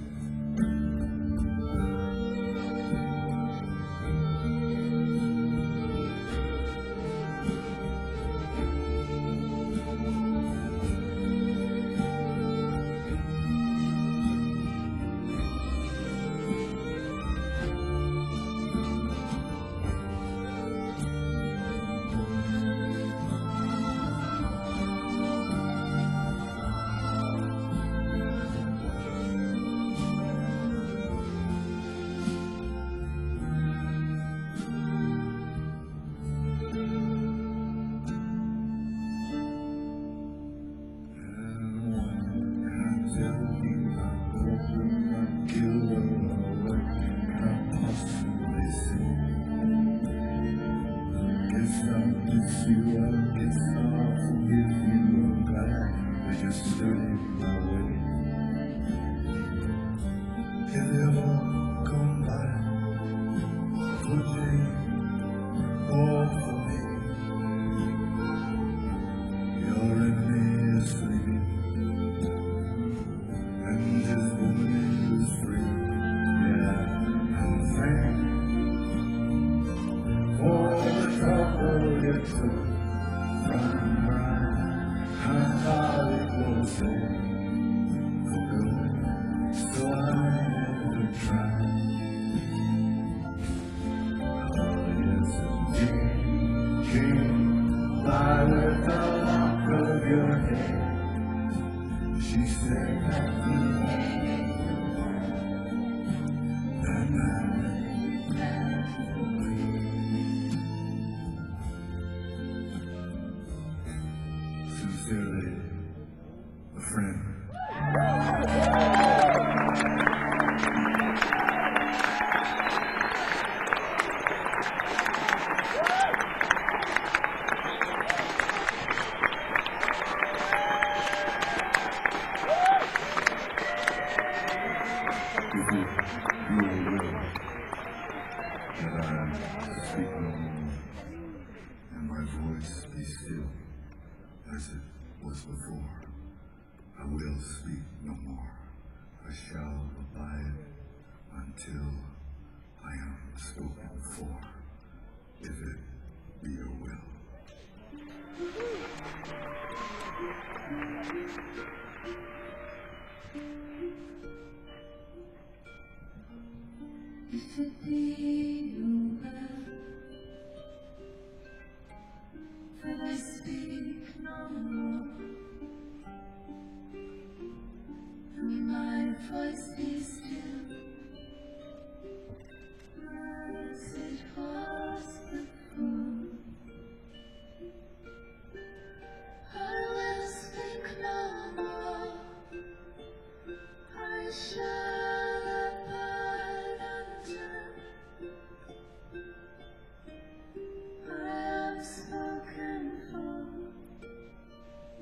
She said that sincerely, a friend. If you are willing that I speak no more, and my voice be still as it was before, I will speak no more. I shall abide until I am spoken for, if it be your will. If it be your will that I speak no more, and my voice be still as it was before, I will speak no more. I shall abide until I am spoken for,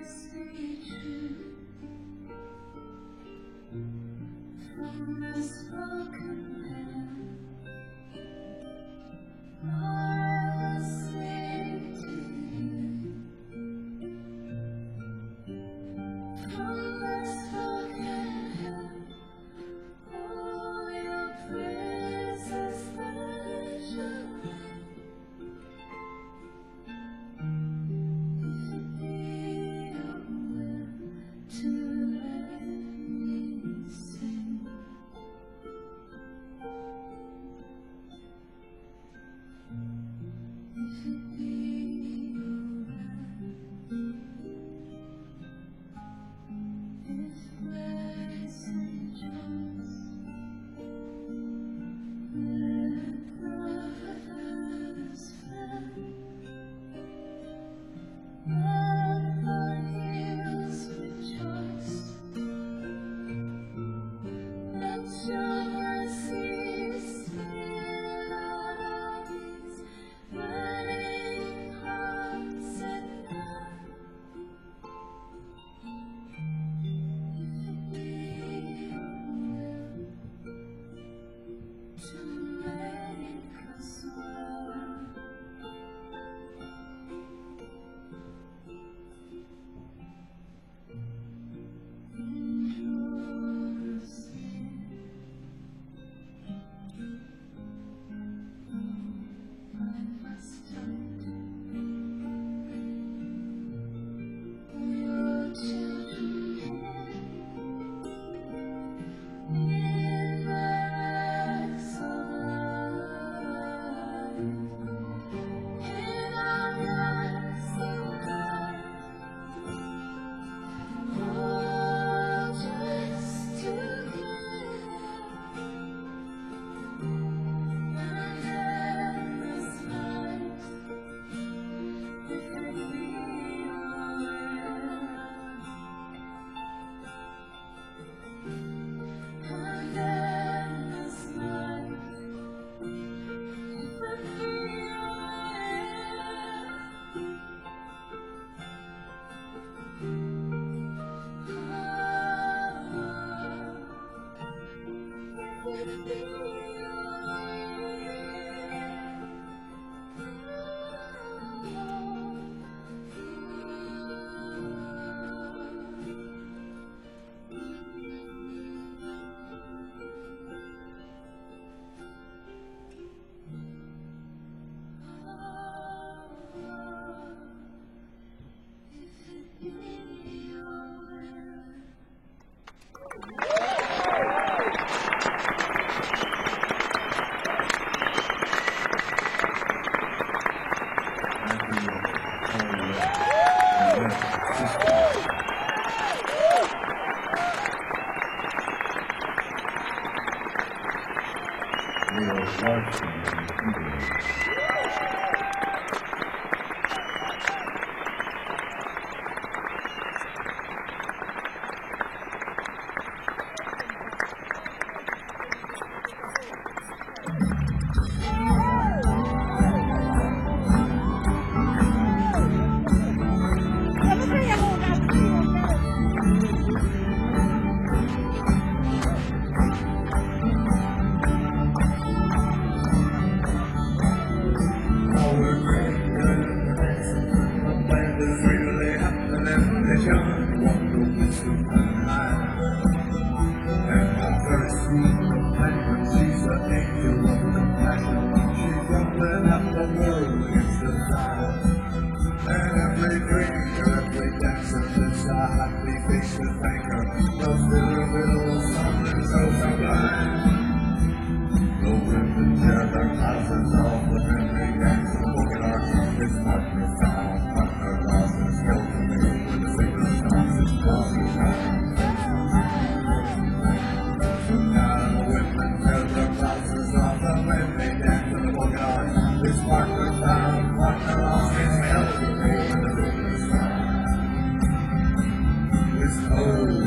Oh.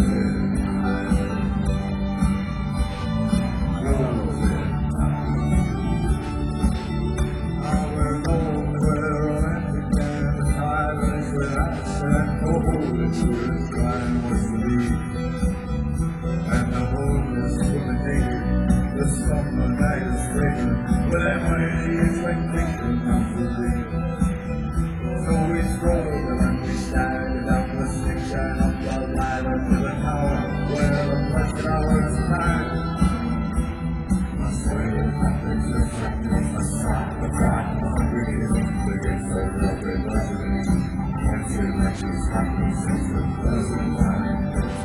happened since the present time.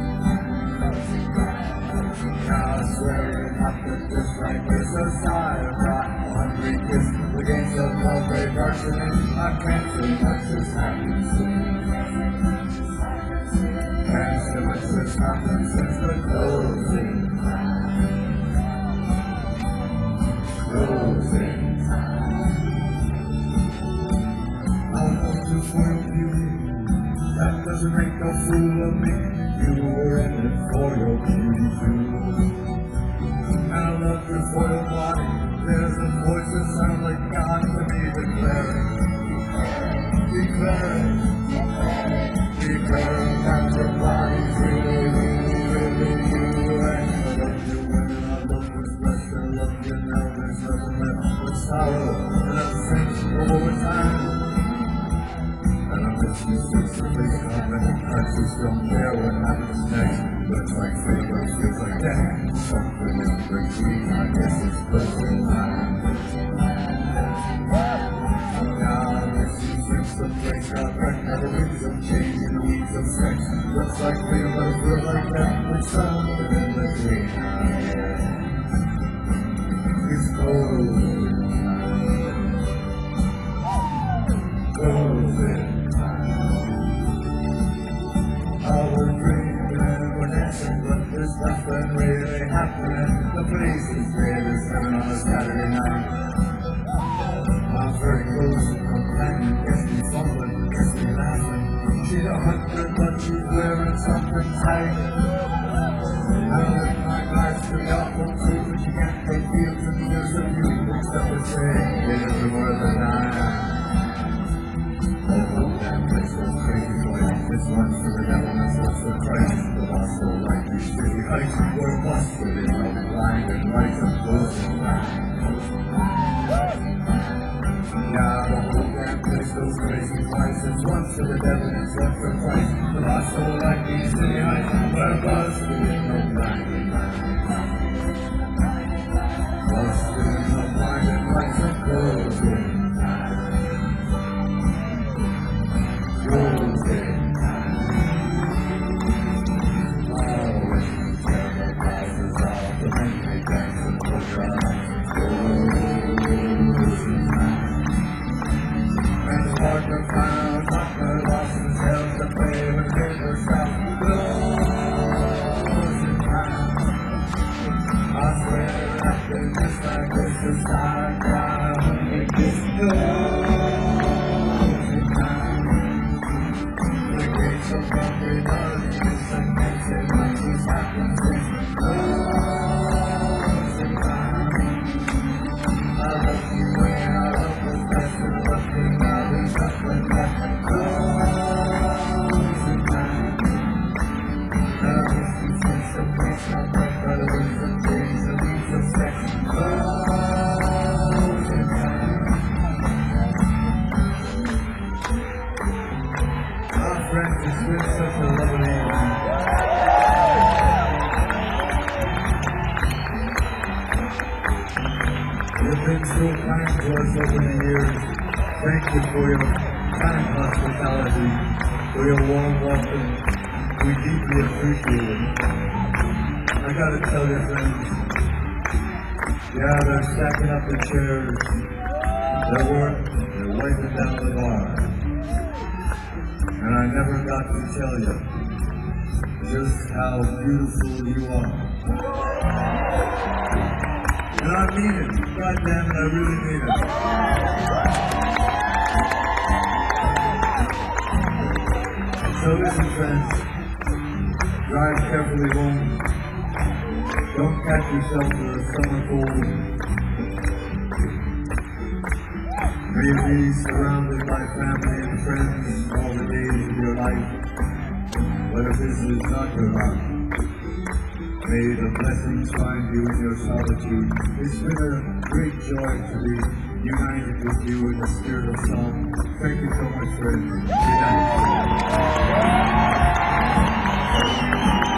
Now I swear it happened just like this, a sigh of a hungry kiss, the games of love they burst in. I can't say much has happened since. Can't say much has happened since the closing time. Closing time. I want to foil you. That doesn't make a fool of me. You were in it for your beauty too. I love your foiled body. There's a voice that sounds like God to me declaring, declaring that your body's really, really, really you. And I love you women, I love what's left, I love you now. There's nothing left but sorrow and absence over time. And I'm just useless, the face comment and practice don't care what happens next. Looks like favors, feels like death. Something in between, I guess it's closing time. Now I'm missing since the place got wrecked. Now the winds of change and the weeds of sex. Looks like freedom, but it feels like death. With something in between. It's closing time. Closing. But there's nothing really happening. The police is there, there's 7 on a Saturday night. I'm very close to companion, gets me fumbling, gets me laughing. She's 100, but she's wearing something tight. I lick my eyes to the awful truth, but she can't take fields and years of youth, except to say, it isn't worth a dime. Oh, that place was crazy, boy. This one's for the devil, this one's for Christ. The lost soul like these city heights. We're busted in the blind and lights of closing time. Yeah, the whole damn place goes crazy twice. It's once for the devil, it's one for Christ. The lost soul like these city heights. We're busted in the blind and busted in the blind and lights of closing time. Closing time. Always tear the houses off, the men they dance and push on. Closing time. And the partner found, partner lost themselves to play with paper stuff. Closing time. I swear that they just like this to start crying. It's closing time. The gates of country does this and makes it like this happens. It's closing time. I love you when I love what's best and nothing now there's nothing left. Closing time. Now this is just a place not like brothers and days and weeks of sex. Closing time. Our friends, it's been such a lovely evening. You've been so kind to us over the years. Thank you for your kind hospitality, for your warm welcome. We deeply appreciate it. I gotta tell you, friends, yeah, they're stacking up the chairs, they're working, they're wiping down the bar. And I never got to tell you just how beautiful you are. And I mean it. God damn it, I really mean it. So listen, friends. Drive carefully home. Don't catch yourself in a summer cold. May you be surrounded by family and friends all the days of your life. But if this is not your life, may the blessings find you in your solitude. It's been a great joy to be united with you in the spirit of song. Thank you so much, friends. Good night.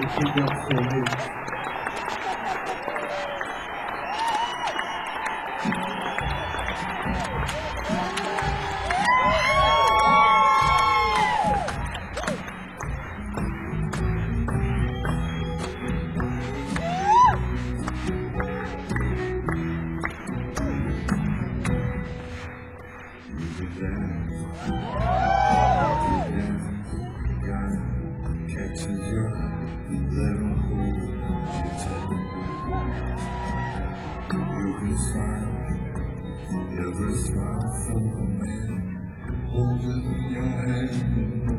keep up for me. Catches your little hold you take. You can smile, every smile for me, holding your hand in the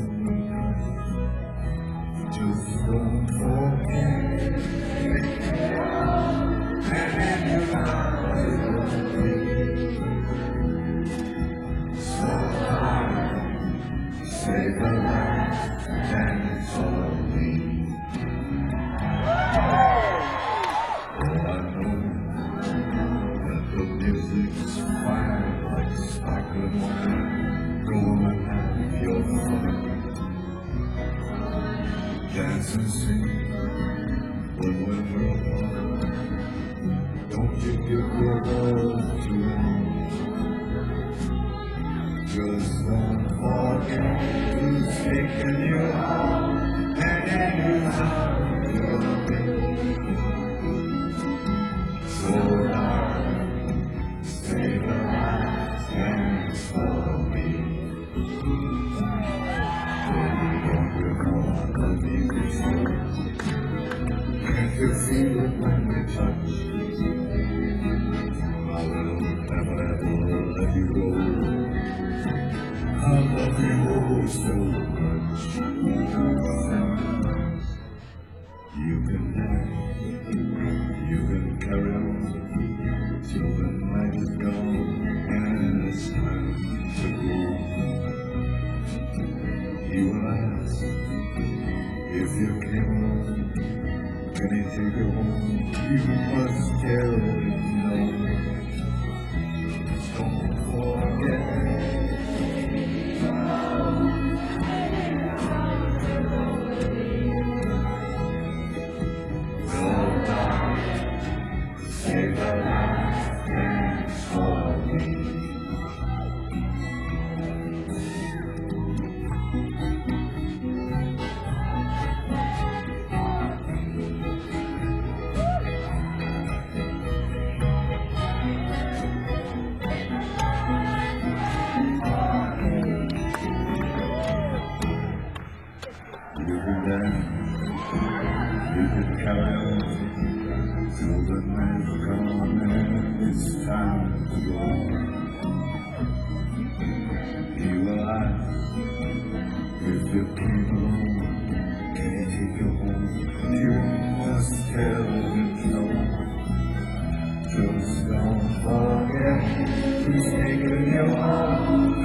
moonlight. Just don't forget, and in your eyes will be so hard. Say the last dance for me. Oh, I know that the music's fine, like sparkling wine. Go on and have your fun. Dance and sing, but when we're apart, don't you give your love too long. Just don't forget who's taking you home, and then you have your baby. So darling, say the last dance for me. Baby, don't you know I love you so? Can't you feel it when we touch? I will never ever let you go. I love you oh so much. You can dance, you can carry on till the night is gone and it's time to go. You will ask if you came home, can he take you home? You must tell him no. Don't forget. Say the last dance for me. You can dance, you can carry on till the night's gone and it's time to go. He will ask if you came home, can he take you home? You must tell him no. Just don't forget who's taking you home.